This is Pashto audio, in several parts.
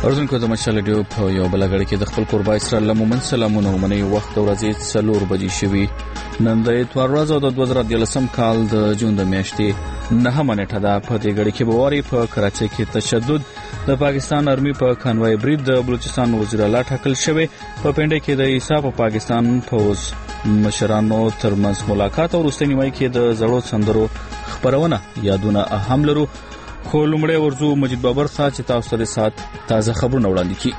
اردوونکو د مشال ډیو په یو بلګړ کې د خپل قربا اسرائیل مومن سلامونه ومني وخت ورځې 4 بجې شوي نن د اتوار ورځ د 2013 کال د جون د میاشتې 9 نیټه ده. په دې غړي کې بواري په کراچۍ کې تشدد د پاکستان آرمي په کانوای برید د بلوچستان وزیر اعلی ټاکل شوی. په پنده کې د عیسی په پاکستان فوز مشرانو ترمنځ ملاقات او وروستي نیمای کې د زړو سندرو خبرونه یادونه اهم لرو. خو لومړی ورزو مجید بابر صاحب چې تاسو سره سات تازه خبرونه وړاندې کړي.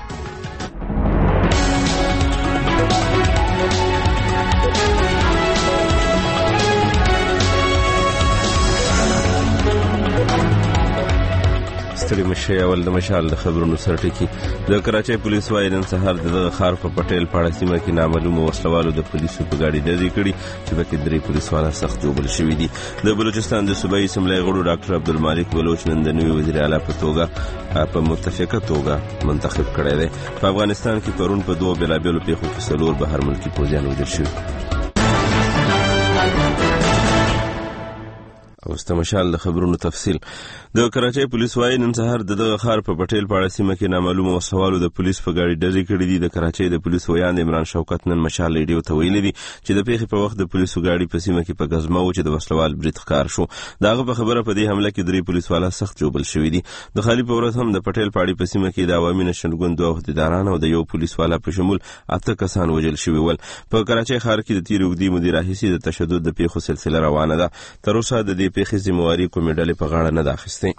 ستړي مشه اول د مشال د خبرونو سرټکی د کراچۍ پولیس وايي نن سهار د خار په پټیل پاړه سیمه کې نامعلومه وسلوالو د پولیسو په گاډي ډزې کړې چې پکې درې پولیسوال سخت جوړ شوي دي. د بلوچستان د صوبایي اسمبلی غړو ډاکټر عبدالمالک بلوچ نن د نوي وزیر اعلی په توګه په متفقه توګه منتخب کړی دی. په افغانستان کې پرون په دوه بېلابېلو پیښو کې 4 بهر ملکي پوځیان وژل شوي. اوس د مشال د خبرونو تفصیل. د کراچۍ پولیس وايي نن سهار د خار په پټیل پاړه سیمه کې نامعلومه وسوالو د پولیس په گاډي ډزې کړې دي. د کراچۍ د پولیس ویان عمران شوکت نن مشال ریډیو ته ویلي دي چې د پیښې په وخت د پولیسو گاډي په سیمه کې په غزمه و چې د وسلوال برید ښکار شو. داغه په خبره په دې حمله کې 3 پولیسوال سخت جوړ شوي دي. د خالي په ورځ هم د پټیل پاړي په سیمه کې د عوامي نشن ګوند او عہدیداران او د یو پولیسوال په شمول 8 کسان وژل شوي ول. په کراچۍ ښار کې د تیر وګړي مدیر رئیس د تشدد د پیښو سلسله روانه ده. تر اوسه د دې پیښې ذمہواری کومې ډلې په غاړه نه ده اخیستې.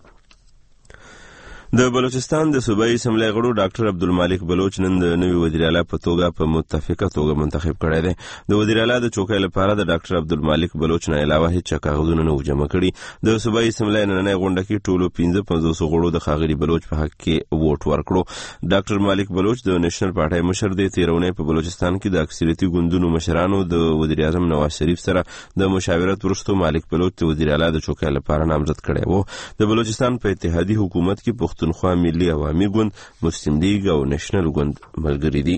د بلوچستان د صوبایي اسمبلی غړو ډاکټر عبدالمالک بلوچ نن د نوي وزیر اعلی په توګه په متفقه توګه منتخب کړی دی. د وزیر اعلی د چوکۍ لپاره د ډاکټر عبدالمالک بلوچ نه علاوه هیڅ کاغذونه نه جمع کړي. د صوبایي اسمبلی نننۍ غونډه کې ټولو 55 غړو د ښاغلي بلوچ په حق کې ووټ ورکړو. ډاکټر مالک بلوچ د نېشنل پارټۍ مشر دی. تیرونی په بلوچستان کې د اکثریتي ګوندونو مشرانو د وزیر اعظم نواز شریف سره د مشاورت وروسته مالک بلوچ د وزیر اعلی د چوکۍ لپاره نامزد کړی وو. د بلوچستان په اتحادي حکومت کې پښتونخوا ملي عوامي ګوند، مسلم لیگ او نېشنل ګوند ملګري دي.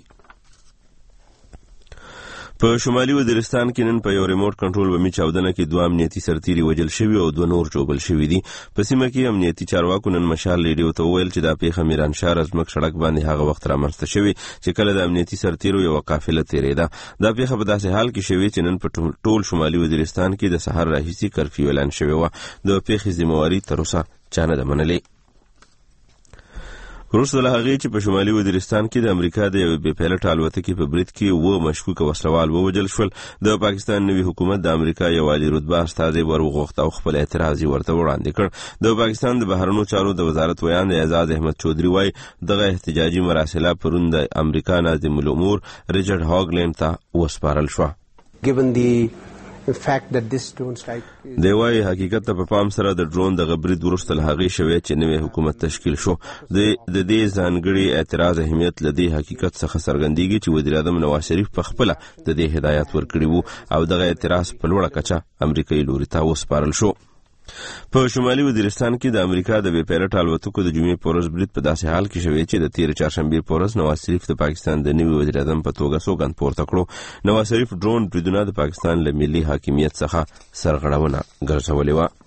په شمالي وزیرستان کې نن په یو ریموټ کنټرول بمي چاودنه کې 2 امنیتي سرتیري وژل شوي او 2 نور ژوبل شوي دي. په سیمه کې امنیتي چارواکو نن مشال ریډیو ته وویل چې دا پیښه میران شاه رزمک سړک باندې هغه وخت رامنځته شوې چې کله د امنیتي سرتیرو یو قافله تیریده. دا پیښه په داسې حال کې شوې چې نن په ټول شمالي وزیرستان کې د سحر راهیسي کرفیو اعلان شوی و. د پیښې ذمہواری تر اوسه چا نه ده منلې. وروسته له هغې چې په شمالي وزیرستان کې د امریکا د یو بې پیلوټه الوتکې په برید کې 2 مشکوکه وسلوال ووژل شول. د پاکستان نوي حکومت د امریکا یو عالي رتبه استازی ورغوښت او خپل اعتراض ورته وړاندې کړ. د پاکستان د بهرنیو چارو د وزارت ویان اعزاز احمد چودري وايي دغه احتجاجي مراسله پرون د امریکا ناظم الامور ریچارډ هاګلینډ ته وسپارل شو. دی وايي حقیقت ته په پام سره د ډرون د غبرید وروسته له هغې شوی چې نوی حکومت تشکیل شو. د دې ځانګړي اعتراض اهمیت له دې حقیقت څخه څرګندېږي چې وزیر اعظم نواز شریف په خپله د دې هدایت ورکړي وو او دغه اعتراض په لوړه کچه امریکایي لوري ته وسپارل شو. په شمالي وزیرستان کې د امریکا د بې پیلوټه الوتکو د جمعې په ورځ برید په داسې حال کې شوی چې د تیر چهارشنبې په ورځ نواز شریف د پاکستان د نوي وزیر اعظم په توګه سوګند پورته کړو. نواز شریف ډرون بریدونه د پاکستان له ملي حاکمیت څخه سرغړونه ګرځولې وه.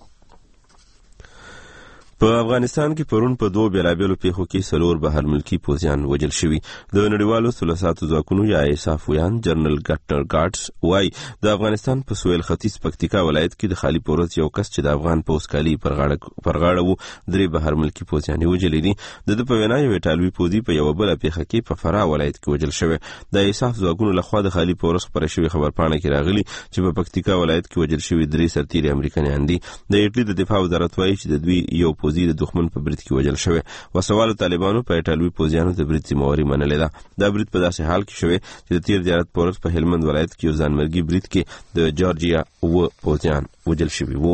په افغانستان کې پرون په 2 بېلابېلو پیښو کې 4 بهر ملکي پوځیان وژل شوي. د نړیوالو ثلثاتو ځواکونو یا ایساف ویان جنرال ګټر ګارډز وايي د افغانستان په سویل ختیځ پکتیکا ولایت کې د خالي پورز یو کس چې د افغان پوځ کالي پر غاړه وو 3 بهر ملکي پوځیان وژلي دي. د په وینا یو ایټالوي پوځي په یو بل پیښه کې په فرا ولایت کې وژل شوی. د ایساف ځواکونو لخوا د خالي پورز پر شوی خبرپاڼه کې راغلي چې په پکتیکا ولایت کې وژل شوی 3 سرتیري امریکایان دي. د ایټالوي د دفاع وزارت وايي چې د دوی یو پوځي د دښمن په برید کې وژل شوی. وسوالو طالبانو په ایټالوي پوځیانو د برید ذمہواری منلې ده. دا برید په داسې حال کې شوی چې د تیر زیارت په ورځ په هلمند ولایت کې یو ځانمرګي برید کې د جورجیا 2 پوځیان وژل شوي وو.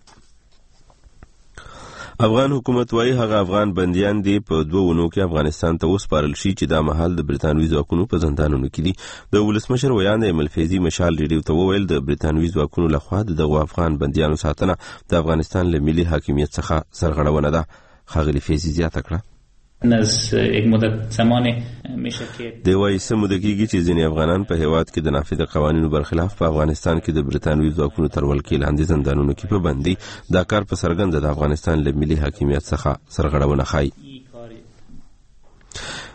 افغان حکومت وايي هغه افغان بنديان دي په 2 ونو کې افغانستان ته وسپارل شي چې دا مهال د برتانوي ځواکونو په زندانونو کې دي. د ولسمشر ویان ایمل فیضي مشال ریډیو ته وویل د برتانوي ځواکونو لخوا دغه افغان بنديانو ساتنه د افغانستان له ملي حاکمیت څخه سرغړونه ده. خاغلی فیضي زیاته کړه از یک مدت زمان میشه که دی وايي سمو دقیقی چې ځینې افغانان په هیواد کې د نافذ قوانینو برخلاف په افغانستان کې د برتانوي ځواکونو تر ولکې لاندې زندانونو کې په بندي دا کار په څرګنده د افغانستان له ملي حاکمیت څخه سرغړونه ښایي.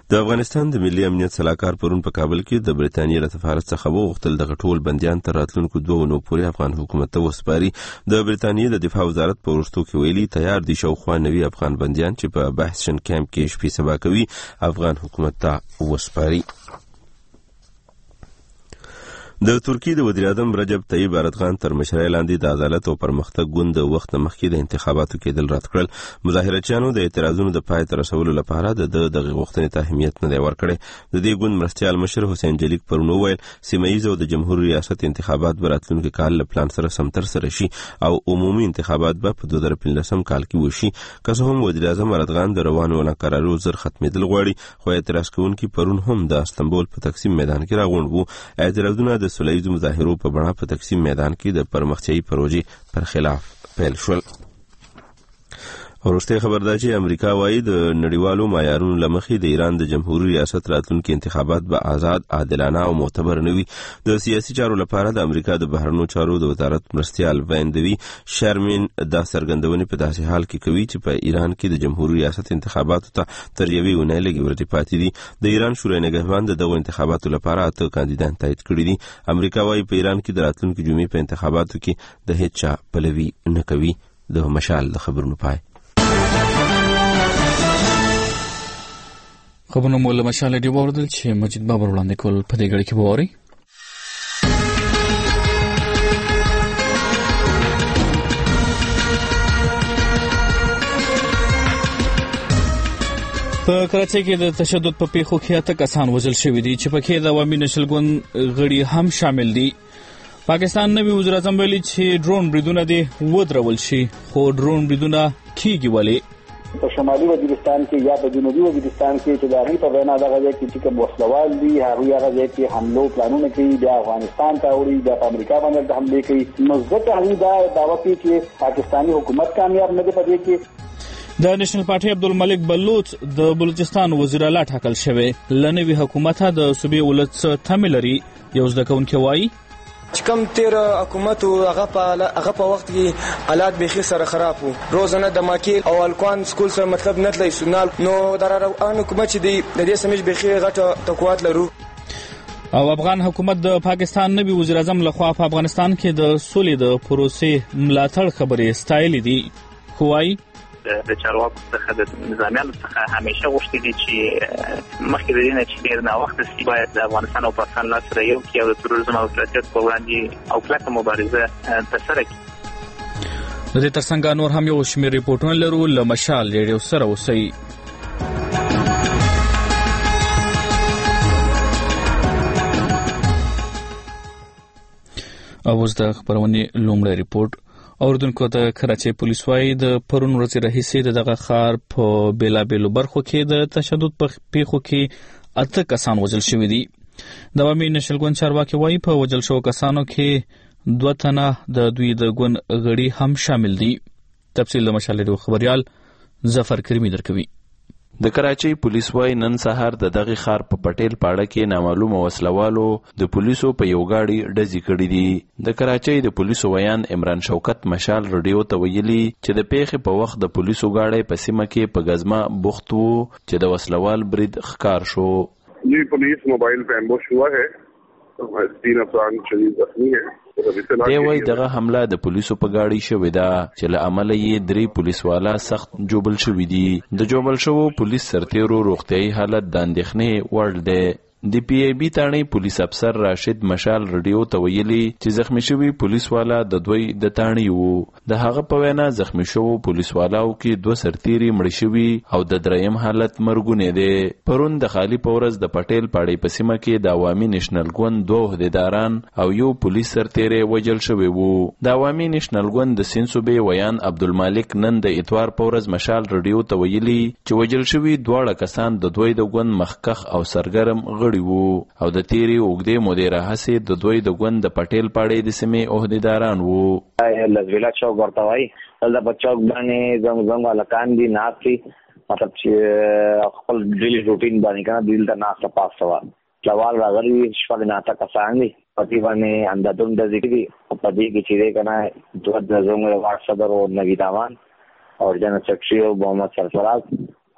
د افغانستان د ملي امنیت صلاحکار پرون په کابل کې د برتانیې له سفارت څخه وغوښتل دغه ټول بندیان تر راتلونکو 2 ونو پورې افغان حکومت ته وسپاري. د برتانیې د دفاع وزارت په وروستو کې ویلي تیار دي شاوخوا 90 افغان بندیان چې په بحثن کیمپ کې شپې سبا کوي افغان حکومت ته وسپاري. د ترکیې د وزیر اعظم رجب طیب اردغان تر مشرۍ لاندې د عدالت او پرمختګ ګوند د وخت مخکې د انتخاباتو کېدل رد کړل. مظاهرچیانو د اعتراضونو د پای ته رسولو لپاره د دغه غوښتنې ته اهمیت نه دی ورکړی. د دې ګوند مرستیال مشر حسین جلیک پرون وویل سیمه ییز او د جمهور ریاست انتخابات به راتلونکي کال له پلان سره سمتر سره شي او عمومي انتخابات به په 2015 کال کې وشي. که څه هم وزیر اعظم اردغان د روانو ناکراریو زر ختمېدل غواړي خو اعتراض کوونکي پرون هم د استانبول په تقسیم میدان کې راغونډ وو. اعتراضونه د سولهییزو مظاهرو په بڼه په تقسیم میدان کې د پرمختیایي پروژې پر خلاف پیل شول. وروسته خبر ده چې امریکا وايي د نړیوالو معیارونو لمخې د ایران د جمهوریت ریاست راتلونکي انتخابات به آزاد، عادلانه او معتبر نه وي. د سیاسي چارو لپاره د امریکا د بهرنیو چارو د وزارت مرستیال ویندوی شرمین دا څرګندونې په داسې حال کې کوي چې په ایران کې د جمهوریت ریاست انتخاباتو ته تر یوې اونۍ لږې ورځې پاتې دي. د ایران شورای نگهبان د دغو انتخاباتو لپاره 8 کاندیدان تایید کړي دي. امریکا وايي په ایران کې د راتلونکي جمعې په انتخاباتو کې د هیڅ چا پلوي نه کوي. د مشال د خبرونو پای. خبرونه مو له مشال دی وردل چې مجید بابر وړاندې کول په دې غړي کې ووري. په کراچۍ کې د تشدد په پیښو کې 8 کسان وژل شوي دي چې پکې د عوامي نشل ګوند غړي هم شامل دي. پاکستان نوی وزیر اعظم ویلي چې ډرون بریدونه دي ودرول شي خو ډرون بریدونه کیږي ولې په شمالي وزیرستان کې یا په جنوبي وزیرستان کې چې د هغې په وینا دغه ځای کې چې کوم وسلوال دي هغوی هغه ځای کې حملو پلانونه کوي، بیا افغانستان ته وړي، بیا په امریکا باندې حملې کوي. نو ځکه هغوی دا دعوه کوي چې پاکستاني حکومت کامیاب نه دی په دې کې. د نېشنل پارټي عبدالملک بلوچ د بلوچستان وزیر اعلی ټاکل شوی. لنوي حکومت د صوبې ولس تمه لري. یو زده کوونکی وایي چې کوم تیر حکومت هغه په وخت کې حالات بيخي سره خراب وو. روزانه د ماکیل او الکوان سکول سره مطلب نه تلای سونال نو دراره ان حکومت چې دی د دې سمج بيخي غټه تقوات لرو. او افغان حکومت د پاکستان نوی وزیر اعظم لخوا په افغانستان کې د سولې د پروسې ملاتړ خبرې ستایلې دي. خوای د چارواکو څخه د نظامیانو څخه همیشه غوښتي دي چې مخکې د دې نه چې ډېر ناوخته سي باید د افغانستان او پاکستان لاس سره یو کړي او د تروریزم او افراطیت په وړاندې او کلکه مبارزه ترسره کړي. د دې ترڅنګ نور هم یو شمېر ریپورټونه لرو. له مشال ریډیو سره اوسئ. اوس د خبرونې لومړی ریپورټ. اوردونکو د کراچۍ پولیس وايي د پرون ورځې راهیسې دغه ښار په بیلابیلو برخو کې د تشدد په پیښو کې 8 کسان وژل شوي دي. د عوامي نشل ګوند چارواکي وايي په وژل شوو کسانو کې 2 تنه د دوی د ګوند غړي هم شامل دي. تفصیل د مشال ریډیو خبريال ظفر کریمی درکوي. د کراچۍ پولیس وايي نن سهار د دغه ښار په پټیل پاړه کې نامعلومه وسلوالو د پولیسو په یو گاډي ډزې کړې دي. د کراچۍ د پولیسو ویان عمران شوکت مشال رادیو ته ویلي چې د پیښې په وخت د پولیسو گاډي په سیمه کې په غزما بوخت وو چې د وسلوال برید ښکار شو. یہ پولیس موبائل پہ امبوش ہوا ہے. 3 افراد شدید زخمی ہیں. دی وای دغه حمله د پولیسو په گاډي شوې ده چې له عمله یې 3 پولیسوالا سخت جوبل شوې دي. د جوبل شوو پولیس سرتیرو روغتیايي حالت د اندېښنې وړ دی. د پی ای بی تاڼي پولیس افسر راشد مشال رادیو ته ویلي چې زخمی شوی پولیس والا د دوی د تاڼي وو. د هغه په وینا زخمی شوو پولیس والاو کې 2 سرتیري مړ شوي او د دریم حالت مرګونه دي. پرون د خالی پورز د پټیل پاړې په سیمه کې د عوامي نېشنل ګوند 2 عہدیداران او یو پولیس سرتیری وژل شوی وو. د عوامي نېشنل ګوند د سین صوبې ویان عبدالمالک نن د اتوار پورز مشال رادیو ته ویلي چې وژل شوی 2 کسان د دوی د ګوند مخکخ او سرګرم او د تیری اوګدې مدیره هسه د دوی د ګوند د پټیل پاړې د سیمې عہدیداران وو. لزویلا چوک ورته وای د بچوک باندې زنګ الکان دي ناپي مطلب چې خپل ډیلی روټین باندې کنه دل ته ناخته پاسوا سوال راغلی شپږ ناته کسان دي پتی باندې اندادون د ذکر په دې کې چې کنه دوه د زنګ واټ صدر او نوی دامان اور جنرال سیکرټری محمد سرفراز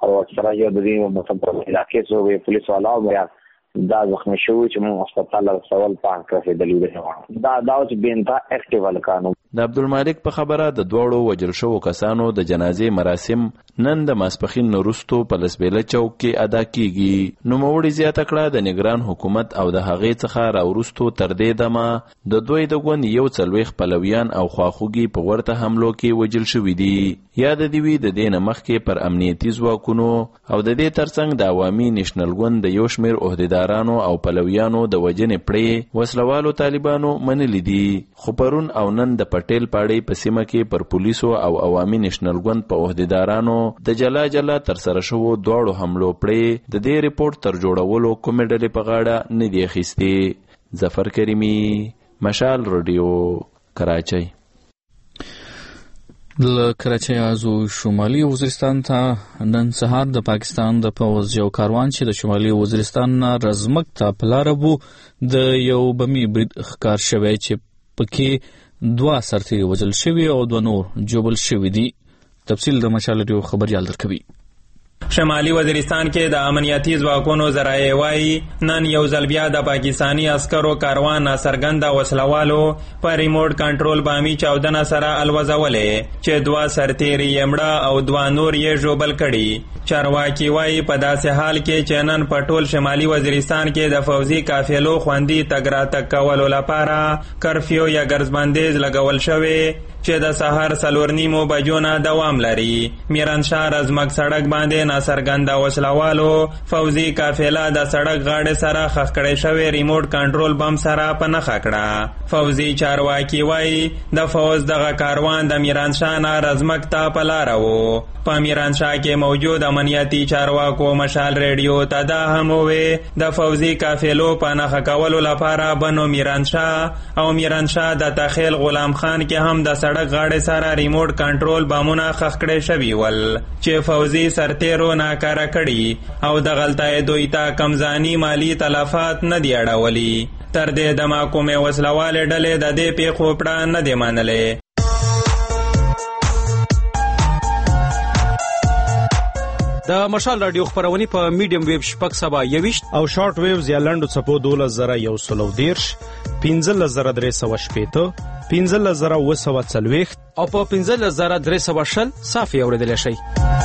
او اکثره یو د دې متفق علاقې څو پولیس والا بیا دا زخمی شوی چې موږ هسپتال له سوال پاک رسیدلی دی دا چې بینتا اکټیوال قانون د عبدالمالک په خبره د دوړو وجل شو کسانو د جنازې مراسم نن د ماسپخین وروسته په لسبیله چوک کې ادا کیږي نو موړي زیاته کړه د نگران حکومت او د هغې څخه راورستو تر دې دمه د دوی د ګوند یو څلويخ پلویان او خواخوږي په ورته حملو کې وجل شوي دي یا د دوی د دین مخکې پر امنیتي ځواکونو او د دې ترڅنګ د عوامي نېشنل ګوند د یو شمېر عہدیدارانو او پلویانو د وجنې پړې وسلوالو طالبانو منلي دي خو پرون او نن د پټیل پاړې په سیمه کې پر پولیسو او عوامي نېشنل ګوند په عہدیدارانو د جلا تر سره شو دوړو حملو پړې د دې ریپورت تر جوړولو کومې ډلې په غاړه نه دی اخیستې ظفر کریمی مشال رادیو کراچۍ د کراچۍ ازو شمالي وزیرستان ته نن سهار د پاکستان د پوځ یو کاروان چې د شمالي وزیرستان نه رزمک ته پلاربو د یو بمی برید ښکار شوی چې پکې 2 سرتیري وژل شوي او 2 نور جوبل شوي دي تفصیل د مشال رادیو خبريال درکوي شمالي وزیرستان کې د امنیتي ځواکونو ذرایع وایي نن یو ځل بیا د پاکستانی عسکرو کاروان ناڅرګنده وسلوالو په ریموټ کنټرول بامي چاودنه سره الوزولې چې 2 سرتیري یې مړه او 2 نور یې ژوبل کړي چارواکي وایي په داسې حال کې چې نن په ټول شمالي وزیرستان کې د فوزي قافلو خوندي تګ راتګ کولو لپاره کرفیو یا ګرځبندیز لګول شوی چې د سحر 4:30 بجو نه دوام لري میرانشاه رزمک سړک باندې ناڅرګنده وسلوالو فوزي قافله د سړک غاړې سره خښ کړی شوی ریموټ کنټرول بم سره په نښه کړه فوزي چارواکي وایي د فوز دغه کاروان د میرانشاه نه رزمک ته په لاره و په میرانشاه کې موجود امنیتي چارواکو مشال ریډیو ته دا هم وویل د فوزي قافلو په نښه کولو لپاره بنو میرانشاه او میرانشاه د تخیل غلام خان کې هم د سړک غاړې سره ریموټ کنټرول بمونه خښ کړی شوي ول چې فوزي سرتیرو ناکاره کړي او د غلطۍ دوی ته کمزانی مالی تلفات نه دی اړولي تر دې دمه کومې وسلوالې ډلې د دې پیښو پړه نه دی منلې د مشال رادیو خبرونه په میډیم ویب شپږ سبا 21 او شارټ ویوز یا لنډو چپو 12113 15315 15040 او په 15320 صافي اوریدل شي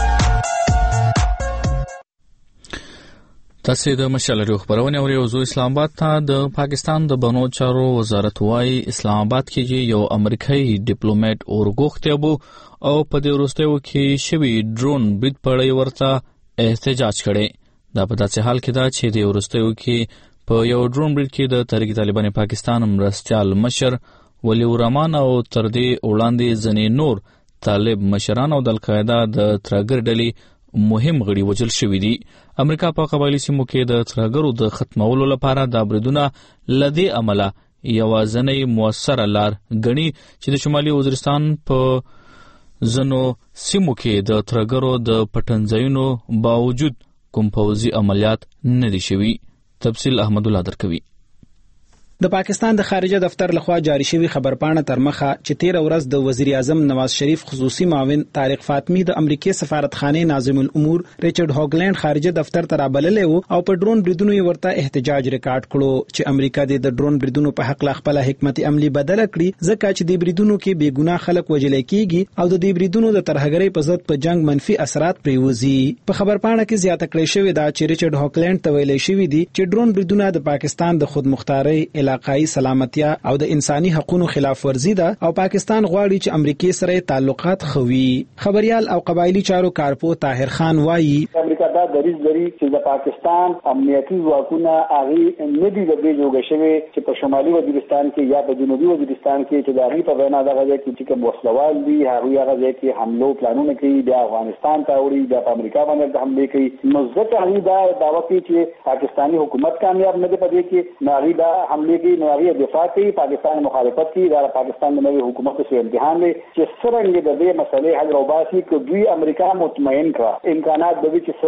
تاسو د مشال رادیو خبرونه اورئ او اسلام آباد ته د پاکستان د بنو چارو وزارت وايي اسلام آباد کې یو امریکایي ډیپلوماټ اورغوښته بو او په دې وروستیو کې شوی ډرون برید پړې ورته احتجاج کړي دا په داسې حال کې دا چې د وروستیو کې په یو ډرون برید کې د تحریک طالبان پاکستان مرستيال مشر ولی الرحمن او تر دې وړاندې ځنې نور طالب مشران او د القاعده د ترګر ډلې مهم غړي وژل شوي دي امریکا په قبایلی سیمو کې د ترګرو د ختمولو لپاره د بریدونه لدی عمله یوازنۍ موثره لار غني چې د شمالي وزیرستان په زنو سیمو کې د ترګرو د پټنځایونو باوجود کوم فوزي عملیات نه دي شوي تفصیل احمد الله درکوي د پاکستان د خارجه دفتر لخوا جاری شوی خبرپاڼه تر مخه چې 13 ورځ د وزیر اعظم نواز شریف خصوصي معاون طارق فاطمی د امریکای سفارتخانه ناظم الامور ریچارډ هاګلند خارجه دفتر ته رابللې او په ډرون بریدونو ورته احتجاج ریکارډ کړو چې امریکا د ډرون بریدونو په حق خپل حکمت عملی بدل کړي ځکه چې د بریدونو کې بے ګناه خلک وژل کیږي او د دې بریدونو د ترهګرۍ په ضد په جنگ منفي اثرات پریوزي په خبرپاڼه کې زیاته کړې شوې ده چې ریچارډ هاګلند ته ویلي شوې دي چې ډرون بریدونه د پاکستان د خودمختارۍ علاقائی سلامتیا او د انساني حقوقو خلاف ورزي ده او پاکستان غواړي چې امریکای سره تعلقات خوي خبريال او قبایلی چارو کارپو طاهر خان وایي امریکا دا دریځ لري چې د پاکستان امنیتي ځواکونه هغه نه دي د جوړ شوی چې په شمالي وزیرستان کې یا په جنوبي وزیرستان کې چې د هغه په وینا دغه چې کوم وسلوال دي هغه کې حملو پلانونه کوي د افغانستان ته وړي د امریکا باندې حمله کوي نو ځکه هغه دا دعوه کوي چې پاکستانی حکومت کامیاب نه دی پدې کې نو هغه دا حمله کوي نو هغه دفاع کوي پاکستان مخالفت کوي دا پاکستان د نوې حکومت سره امتحان دی چې څنګه د دې مسلې حل راوباسي چې دوی امریکا مطمئن کړه امکانات د دې چې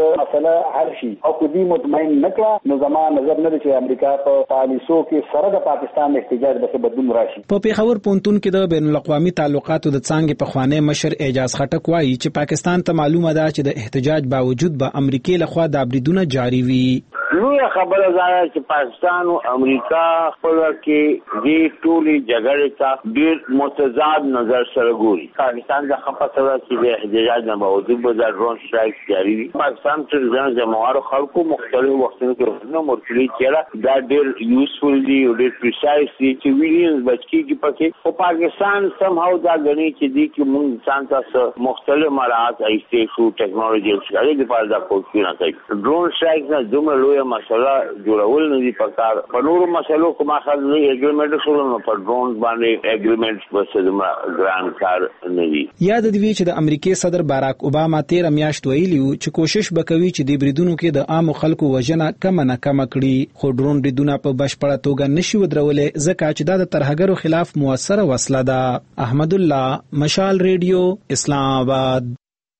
مسله حل شي او کدي مطمئن نکړه نو زموږ نظر نه چې امریکا په پالیسو کې سره د پاکستان احتجاج به بدلون راشي. په پیښور پونتون کې د بین الاقوامي تعلقاتو د څانګې په خوانې مشر اعجاز خټک وایي چې پاکستان ته معلومه ده چې د احتجاج باوجود به امریکا لخوا د بریدونه جاری وي. لویه خبره ده چې پاکستان او امریکا خپل کې دې ټولي جګړې ته ډېر متضاد نظر سره ګوري. پاکستان د خپله چې د احتجاج نه باوجود به د ډرون سټرایک جاری وي. پاکستان چې ځان جمهور خلکو مختلف وختونو کې نو مرتلي کړه دا ډېر یوزفل دی او ډېر پریسایز دی چې ویلیامز بچی کې پکې او پاکستان سم هاو دا غني چې دی چې موږ ځان تاسو مختلف مراحل ایستې شو ټیکنالوژي څخه د پاره دا کوشش نه کوي. ډرون سټرایک نه دومره مسله جوړول نه دي پکار په نورو مسلو کومه خاصه اګریمنټ شول نو په ډرون باندې اګریمنټ وسه ګران کار نه دي. یاد دی چې د امریکای صدر باراک اوباما 13 میاشت ویلیو چې کوشش وکوي چې د بریدونو کې د عام خلکو وژنه کم نه کم کړي خو ډرون بریدونه په بشپړه توګه نشي ودرولې ځکه چې دا د ترهګرو خلاف موثره وسله ده. احمد الله مشال ریډیو اسلام آباد.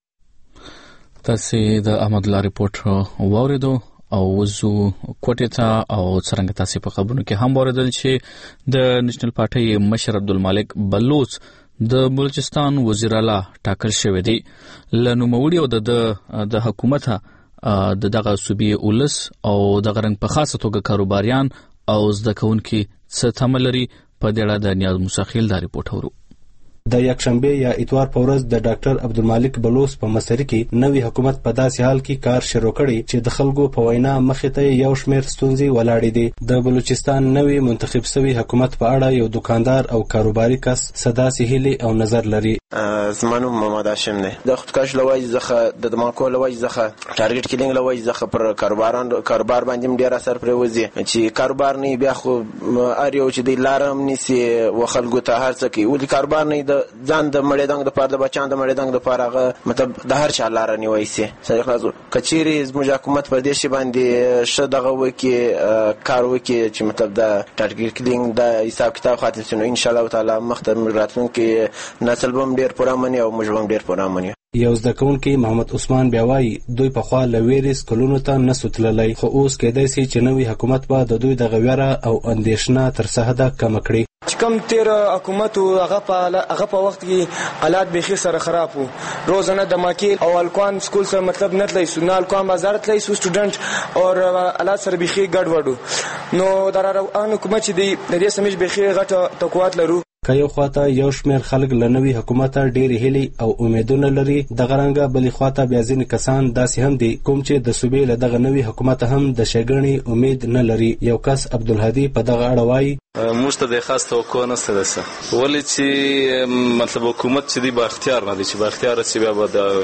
تاسو د احمد الله ریپورت واوریدو او وزو کوټه ته او څنګه تاسو په خبرونو کې هم اوریدل چې د نېشنل پارټي مشر عبدالمالک بلوچ د بلوچستان وزیر اعلی ټاکل شوی دی. لنوموړي او د حکومت دغه صوبې اولس او د غرنګ په خاصه توګه کاروباریان او زده کوونکي څه تملري په دې اړه د نیاز مساخیل دا ریپورت ورو. د یکشنبه یا اتوار په ورځ د ډاکټر عبدالمالک بلوچ په مصری کې نوې حکومت په داسې حال کې کار شروع کړي چې د خلکو په وینا مخې ته یو شمېر ستونزې ولاړې دي. د بلوچستان نوې منتخب شوی حکومت په اړه یو دکاندار او کاروباري کس صداسي هیلې او نظر لري. زمانو محمد هاشم نه د خودکش لوي زخه د دماکو لوي زخه ټارګټ کیلینګ لوي زخه پر کاروبار باندې ډیر اثر پروزي چې کاروبار نه بیا خو اریو چې د لارم نسی وخلګو ته هر څه کې ولې کاروبار نه د ځان د مړېدنګ د پاره د بچان د مړېدنګ د پاره مطلب د هر چا لار نیوي سي صدق لازم کچيري زموږ حکومت پر دې شی باندې شدغه وکي کار وکي چې مطلب د ټارګټ کیلینګ د حساب کتاب خاطر شنو ان شاء الله تعالی مختر راتلون کې نسل بم ډیر پرامني او موږ هم ډیر پرامني. یو زده کوونکی محمد عثمان بیاوای دوی په خوا لویریس کلونو ته نسوتللی خو اوس کېدای شي چې نوې حکومت به د دوی د غویره او اندیشنه تر سهده کم کړي. کم تیر حکومت هغه په وخت کې حالات بخي سره خراب وو. روزانه د ماکیل او الکوان سکول سره مطلب نه تلای سو نه الکوان بازار تلای سو سټوډنټ او حالات سره بخي ګډ وډو نو دراره ان حکومت چې د دې سمج بخي غټه تقوات لرو. که یو خواته یو شمېر خلک له نوي حکومت ډېرې هیلې او امیدونه لري دغه رنګه بلې خواته بیا ځینې کسان داسې هم دي کوم چې د صوبې له دغه نوي حکومت هم د ښېګڼې امید نه لري. یو کس عبدالهادي په دغه اړه وایي موږ ته د خاص توقع نشته ده ولې چې مطلب حکومت چې دی با اختیار نه دی چې با اختیار چې بیا به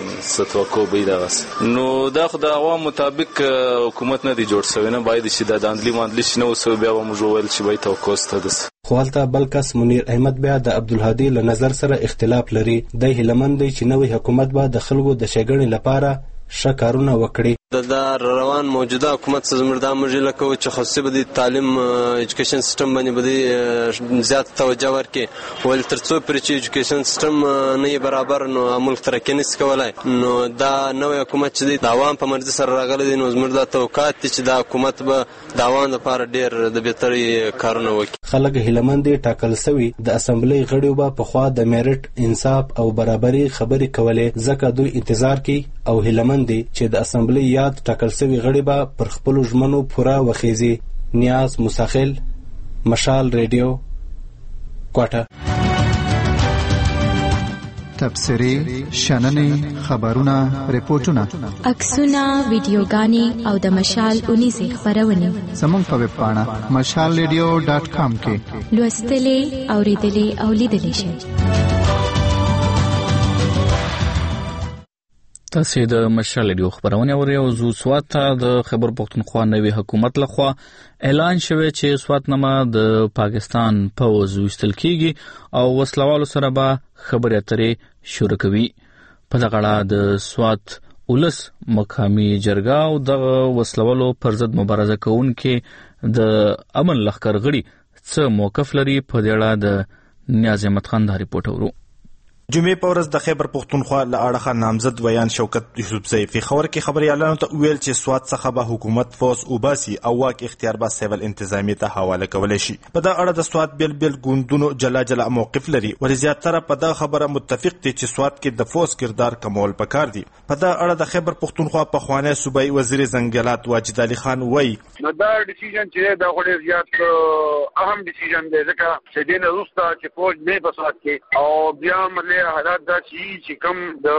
د توقع به دغه نو دا خو د عوام مطابق حکومت نه دی جوړ شوی نه باید چې د داندلی ماندلی شنو سو بیا به موږ ویل چې به توقع ست ده. خو هلته بل کس منیر احمد بیا د عبدالهادي له نظر سره اختلاف لري. دی هیلهمند دی چې نوی حکومت به د خلکو د ښېګڼې لپاره ښه کارونه وکړي. د روان موجوده حکومت زموږ د مجله کو چې خاصه به د تعلیم ایجوکیشن سیستم باندې به زیات توجه ورکړي ول ترڅو پر چې ایجوکیشن سیستم نه برابر نو ملک ترقی نشي کولای نو دا نوې حکومت چې د عوام په مرزي سره راغلي دي نو زموږ د توقعات چې د حکومت به د عوام لپاره ډیر د بهتري کارونه وکړي. خلک هیلمند ټاکل سوي د اسمبلی غړي به په خوا د میرټ انصاف او برابرۍ خبرې کولې ځکه دوی انتظار کوي او هیلمند چې د اسمبلی یاد ټاکل سوي غړي به پر خپل ژمنو پوره وخیزي. نیاز مساخیل مشال ریډیو کوټه. تبصرې شننې خبرونه ریپورتونه عکسونه ویډیوګانې او د مشال 19 خبرونه زموږ په ویب پاڼه mashalradio.com کې لوستلې اوریدلې او لیدلې شئ. تاسو د مشال ریډیو خبرونه اورئ او زو سوات د خیبر پختونخوا نوي حکومت لخوا اعلان شوی چې سوات نامه د پاکستان پوز وستل کیږي او وسلوالو سره به خبرې اترې شروع کوي. په دغه اړه د سوات اولس مقامي جرګه او د وسلوالو پر ضد مبارزه کوونکې د امن لښکر غړي څه موقف لري په دې اړه د نیاز احمد خان دا ریپورت ورو. جمعې په ورځ د خیبر پښتونخوا له اړخه نامزد ویان شوکت یوسفزی پیښور کې خبريالانو ته ویل چې سواد څخه به حکومت فوز وباسي او واک اختیار به سیول انتظامی ته حواله کولی شي. په دا اړه د سواد بیل بیل ګوندونو جلا موقف لري، ولې زیاتره په دا خبره متفق دي چې سواد کې د فوز کردار کمول پکار دي. په دا اړه د خیبر پښتونخوا پخوانی صوبایي وزیر زنګلات واجد علي خان وایي دا ډیسیژن چې دا غوډه زیات اهم ډیسیژن دی ځکه چې دین روستا چې فوج نه بسات کې او بیا مله حالات دا چې کوم د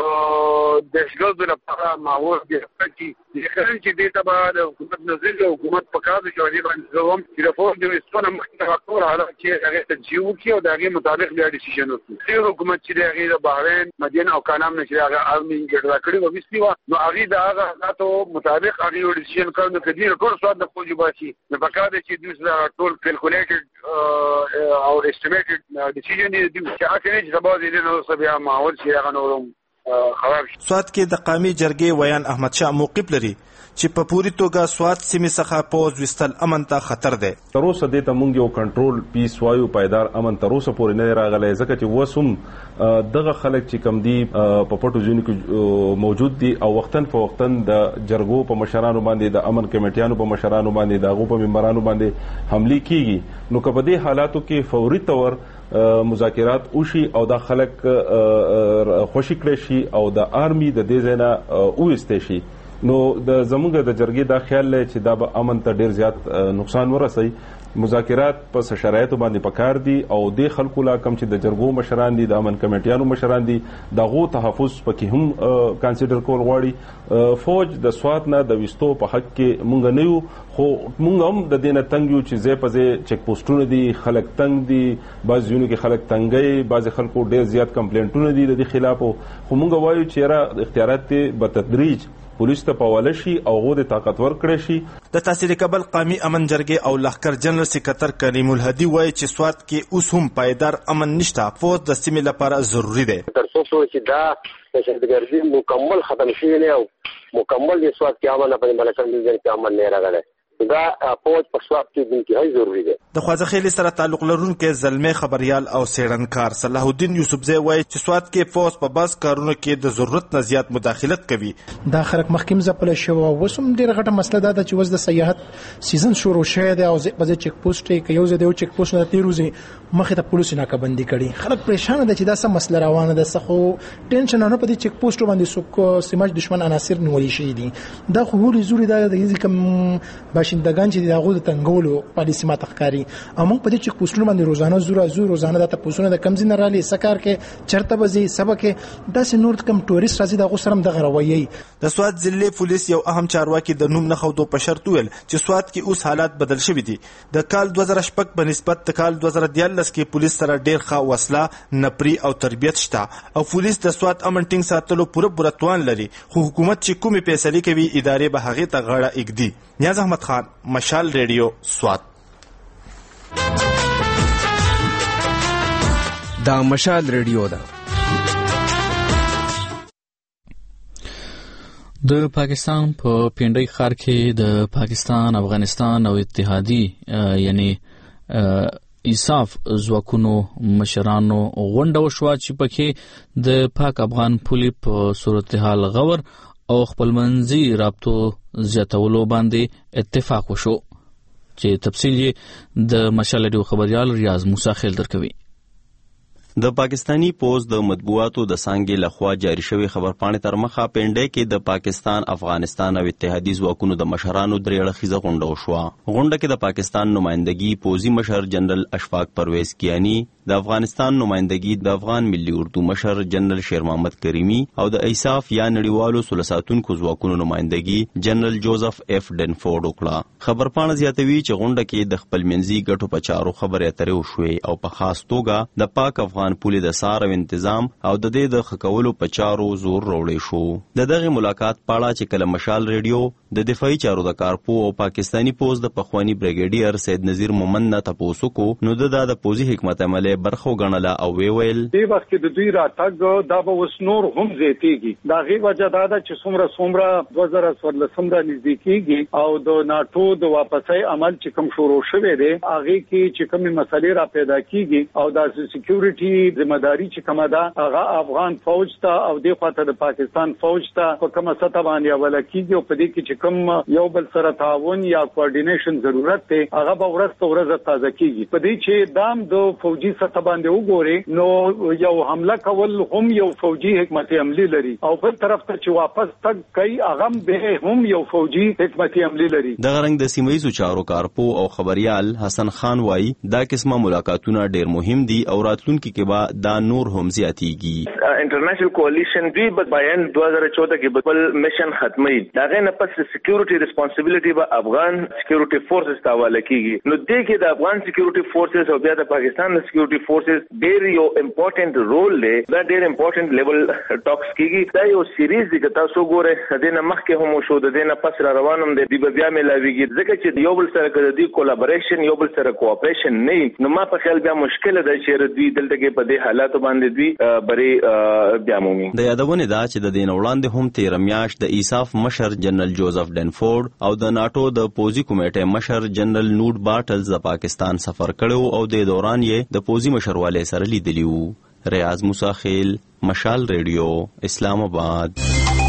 دهشت لپاره ماحول دی چې خلک چې د تبع حکومت نظر او حکومت په کار کې دی باندې زوم چې د فوج د استونه مخکې ټول حالات چې هغه تجزیه وکړي او دغه مطابق بیا ډیسیژن وکړي. چې حکومت چې هغه د بحرین مدینه او کانام نشي هغه ارمي ګډه کړی او وسپیوا نو هغه د هغه حالاتو مطابق هغه ډیسیژن کړو چې ټول سواد د فوج باسي نو په کار چې دوی ټول کیلکولیټډ او استیمیټډ ډیسیژن دی چې هغه نه سبا دي نو سبا ماحول شي هغه نورم خراب شي. سواد کې د قامي جرګې ویان احمد شاه موقف لري چې په پوری توګه سواد سیمې څخه پوز وستل امن ته خطر دی. تر اوسه دې ته مونږ یو کنټرول پیس وایو پایدار امن تر اوسه پورې نه راغلی ځکه چې وسوم دغه خلک چې کم دي په پټو ځینو کې موجود دي او وختن په وختن د جرګو په مشرانو باندې د امن کمیټیانو په مشرانو باندې د هغو په ممبرانو باندې حملې کیږي. نو که په دې حالاتو کې فوري طور مذاکرات وشي او دا خلک خوشی کړی شي او د آرمي د دې ځای نه وویستی شي نو د زموږ د جرګې دا خیال دی چې دا به امن ته ډیر زیات نقصان ورسوي. مذاکرات په شرایطو باندې پکار دي او د خلکو لا کم چې د جرګو مشران دي د امن کمیټیانو مشران دي دغه تحفظ پکې هم کانسیډر کول غواړي. فوج د سواد نه د وستو په حق کې مونږ نه یو خو مونږ هم د دینه تنګ یو چې زه په زه چک پوسټونه دي خلک تنګ دي بعض ځینو کې خلک تنګي بعض خلکو ډیر زیات کمپلینټونه دي د دې خلاف خو مونږ وایو چې را اختیارات په تدریج پولیس ته پاوله شي او غو د طاقتور کړی شي. د تحصیل کابل قومي امن جرګې او لښکر جنرال سکرټر کریم الهدی وایي چې سواد کې اوس هم پایدار امن نشته. فوج د سیمې لپاره ضروری دی تر څو چې دا دهشتګردي مکمل ختم شي نه او مکمل د سواد کې امن په ملکن دي چې امن نه راغلی دا فوج په سواد کې انتهایی ضروری دی. د خواځخیلي سره تعلق لرونکي زلمی خبريال او سیړنکار صلاح الدین یوسفزی وایي چې سواد کې فوج په بس کارونو کې د ضرورت نه زیات مداخلت کوي. دا خلک مخکیم ځپل شو او وسوم ډیره غټه مسله ده چې وز د سیاحت سیزن شروع شوی دی او په چک پوسټ کې یو ځای د چک پوسټ نه تیروزي مخې ته پولیس ناکبندي کړي. خلک پریشان دي چې دا څه مسله روانه ده څخه ټینشن نه په دې چک پوسټ باندې څوک سمج دشمن عناصر نیولې شي دي. دا خو هوري زوري دا د کوم باشندگان چې دغه د تنګولو پالیسي ماته ښکاري او موږ په دې چک پوسټونو باندې روزانه د تاسو د کم ځین رالي سکار کې چرته بزي سبق داسې نور کم ټوریست راځي د غوسرم د غروي. د سواد ضلع پولیس یو اهم چارواکي د نوم نه خودو په شرط ویل چې سواد کې اوس حالات بدل شوي دي. د کال 2016 په نسبت د کال 2014 کې پولیس سره ډیر ښه وسله نپری او تربیت شته او پولیس د سواد امن ټینګ ساتلو پوره توان لري خو حکومت چې کومې فیصلې کوي ادارې به هغه ته غاړه ایږدي. نیاز احمد خان مشال ریډیو سواد. دا مشال ریډیو ده. د پاکستان په پینډۍ ښار کې د پاکستان افغانستان او اتحادی یعنی ایساف ځواکونو مشرانو غونډه وشوه چې پکې د پاک افغان پولي په صورتحال غور او خپلمنځي رابطو زیاتولو باندې اتفاق وشو چې تفصیل یې د مشال ریډیو خبريال ریاض موسی خیل درکوي. د پاکستانی پوز د مطبوعاتو د څانګې لخوا جاری شوی خبرپاڼې تر مخه پینډۍ کې د پاکستان افغانستان او اتحادی ځواکونو د مشرانو درې اړخیزه غونډه وشوه. غونډه کې د پاکستان نمائندګي پوزي مشر جنرال اشفاق پرویز کیانی، د افغانستان نمائندګي د افغان ملي اردو مشر جنرال شیر محمد کریمی او د ایساف یا نړیوالو سلساتونکو ځواکونو نمائندګي جنرال جوزف اف ډنفورد وکړه. خبرپاڼه زیاتوي چې غونډه کې د خپلمنځي ګټو په چارو خبرې اترې وشوې او په خاص توګه د پاک افغان پولي د سار او تنظیم او د دې د خکولو په چارو زور وروړی شو. د دغه ملاقات پاړه چې کله مشال ریډیو د دفاعي چارو د کارپو او پاکستانی پوز د پخوانی بریګیډیر سید نذیر مومن نه تاسو کو نو د پوزي حکمت عمله لومړی برخه وګڼله او ویل دې وخت کې د دوی راتګ دا به اوس نور هم زیاتېږي د هغې وجه دا ده چې څومره 2014 را نږدې کېږي او د ناټو د واپسۍ عمل چې کوم شروع شوی دی هغې کې چې کومې مسلې را پیدا کېږي او د سکیورټي ذمہداري چې کومه ده هغه افغان فوج ته او دې خواته د پاکستان فوج ته په کومه سطح باندې حواله کېږي او په دې کې چې کوم یو بل سره تعاون یا کوارډینیشن ضرورت دی هغه به ورځ په ورځ تازه کېږي په دې چې دام د فوجي سطح باندې وګوري نو یو حمله کول هم یو فوجي حکمت عملی لري او بل طرف ته چې واپس تک کوي هغه به هم یو فوجي حکمت عملی لري. د غرنګ د سیمایي چارو کارپو او خبريال حسن خان وایي دا قسمه ملاقاتونه ډېر مهم دي او راتلونکي کې به دا نور هم زیاتېږي. انټرنیشنل کولیشن دوی په بیان 2014 کې بل میشن ختمي دا غنه پس سکیورټي ریسپانسیبিলিټي به افغان سکیورټي فورسز ته حواله کیږي نو دې کې د افغان سکیورټي فورسز او بیا د پاکستان سکیورټي فورسز ډېر یو امپورټنت رول لري دا ډېر امپورټنت لیول ټاکس کیږي دا یو سیریز دی که تاسو ګوره د نه مخکې هم شو د نه پس را روانم دی بیا ملاویږي ځکه چې یو بل سره د دې کولابریشن یو بل سره کوآپریشن نه نو ما په خیال بیا مشکل ده چې دوی دلته کې په دې حالاتو باندې دوی بری بیا مومي. د یادونه دا چې د دین وړاندې هم 13 میاشت د ایساف مشر جنرال جوزف ډنفورد او د ناټو د پوزي کمیټې مشر جنرال نوټ باټلز د پاکستان سفر کړو او د دوران یې د پوزي مشرواله سره لیدلی وو. ریاض موسی خیل، مشال ریډیو، اسلام آباد.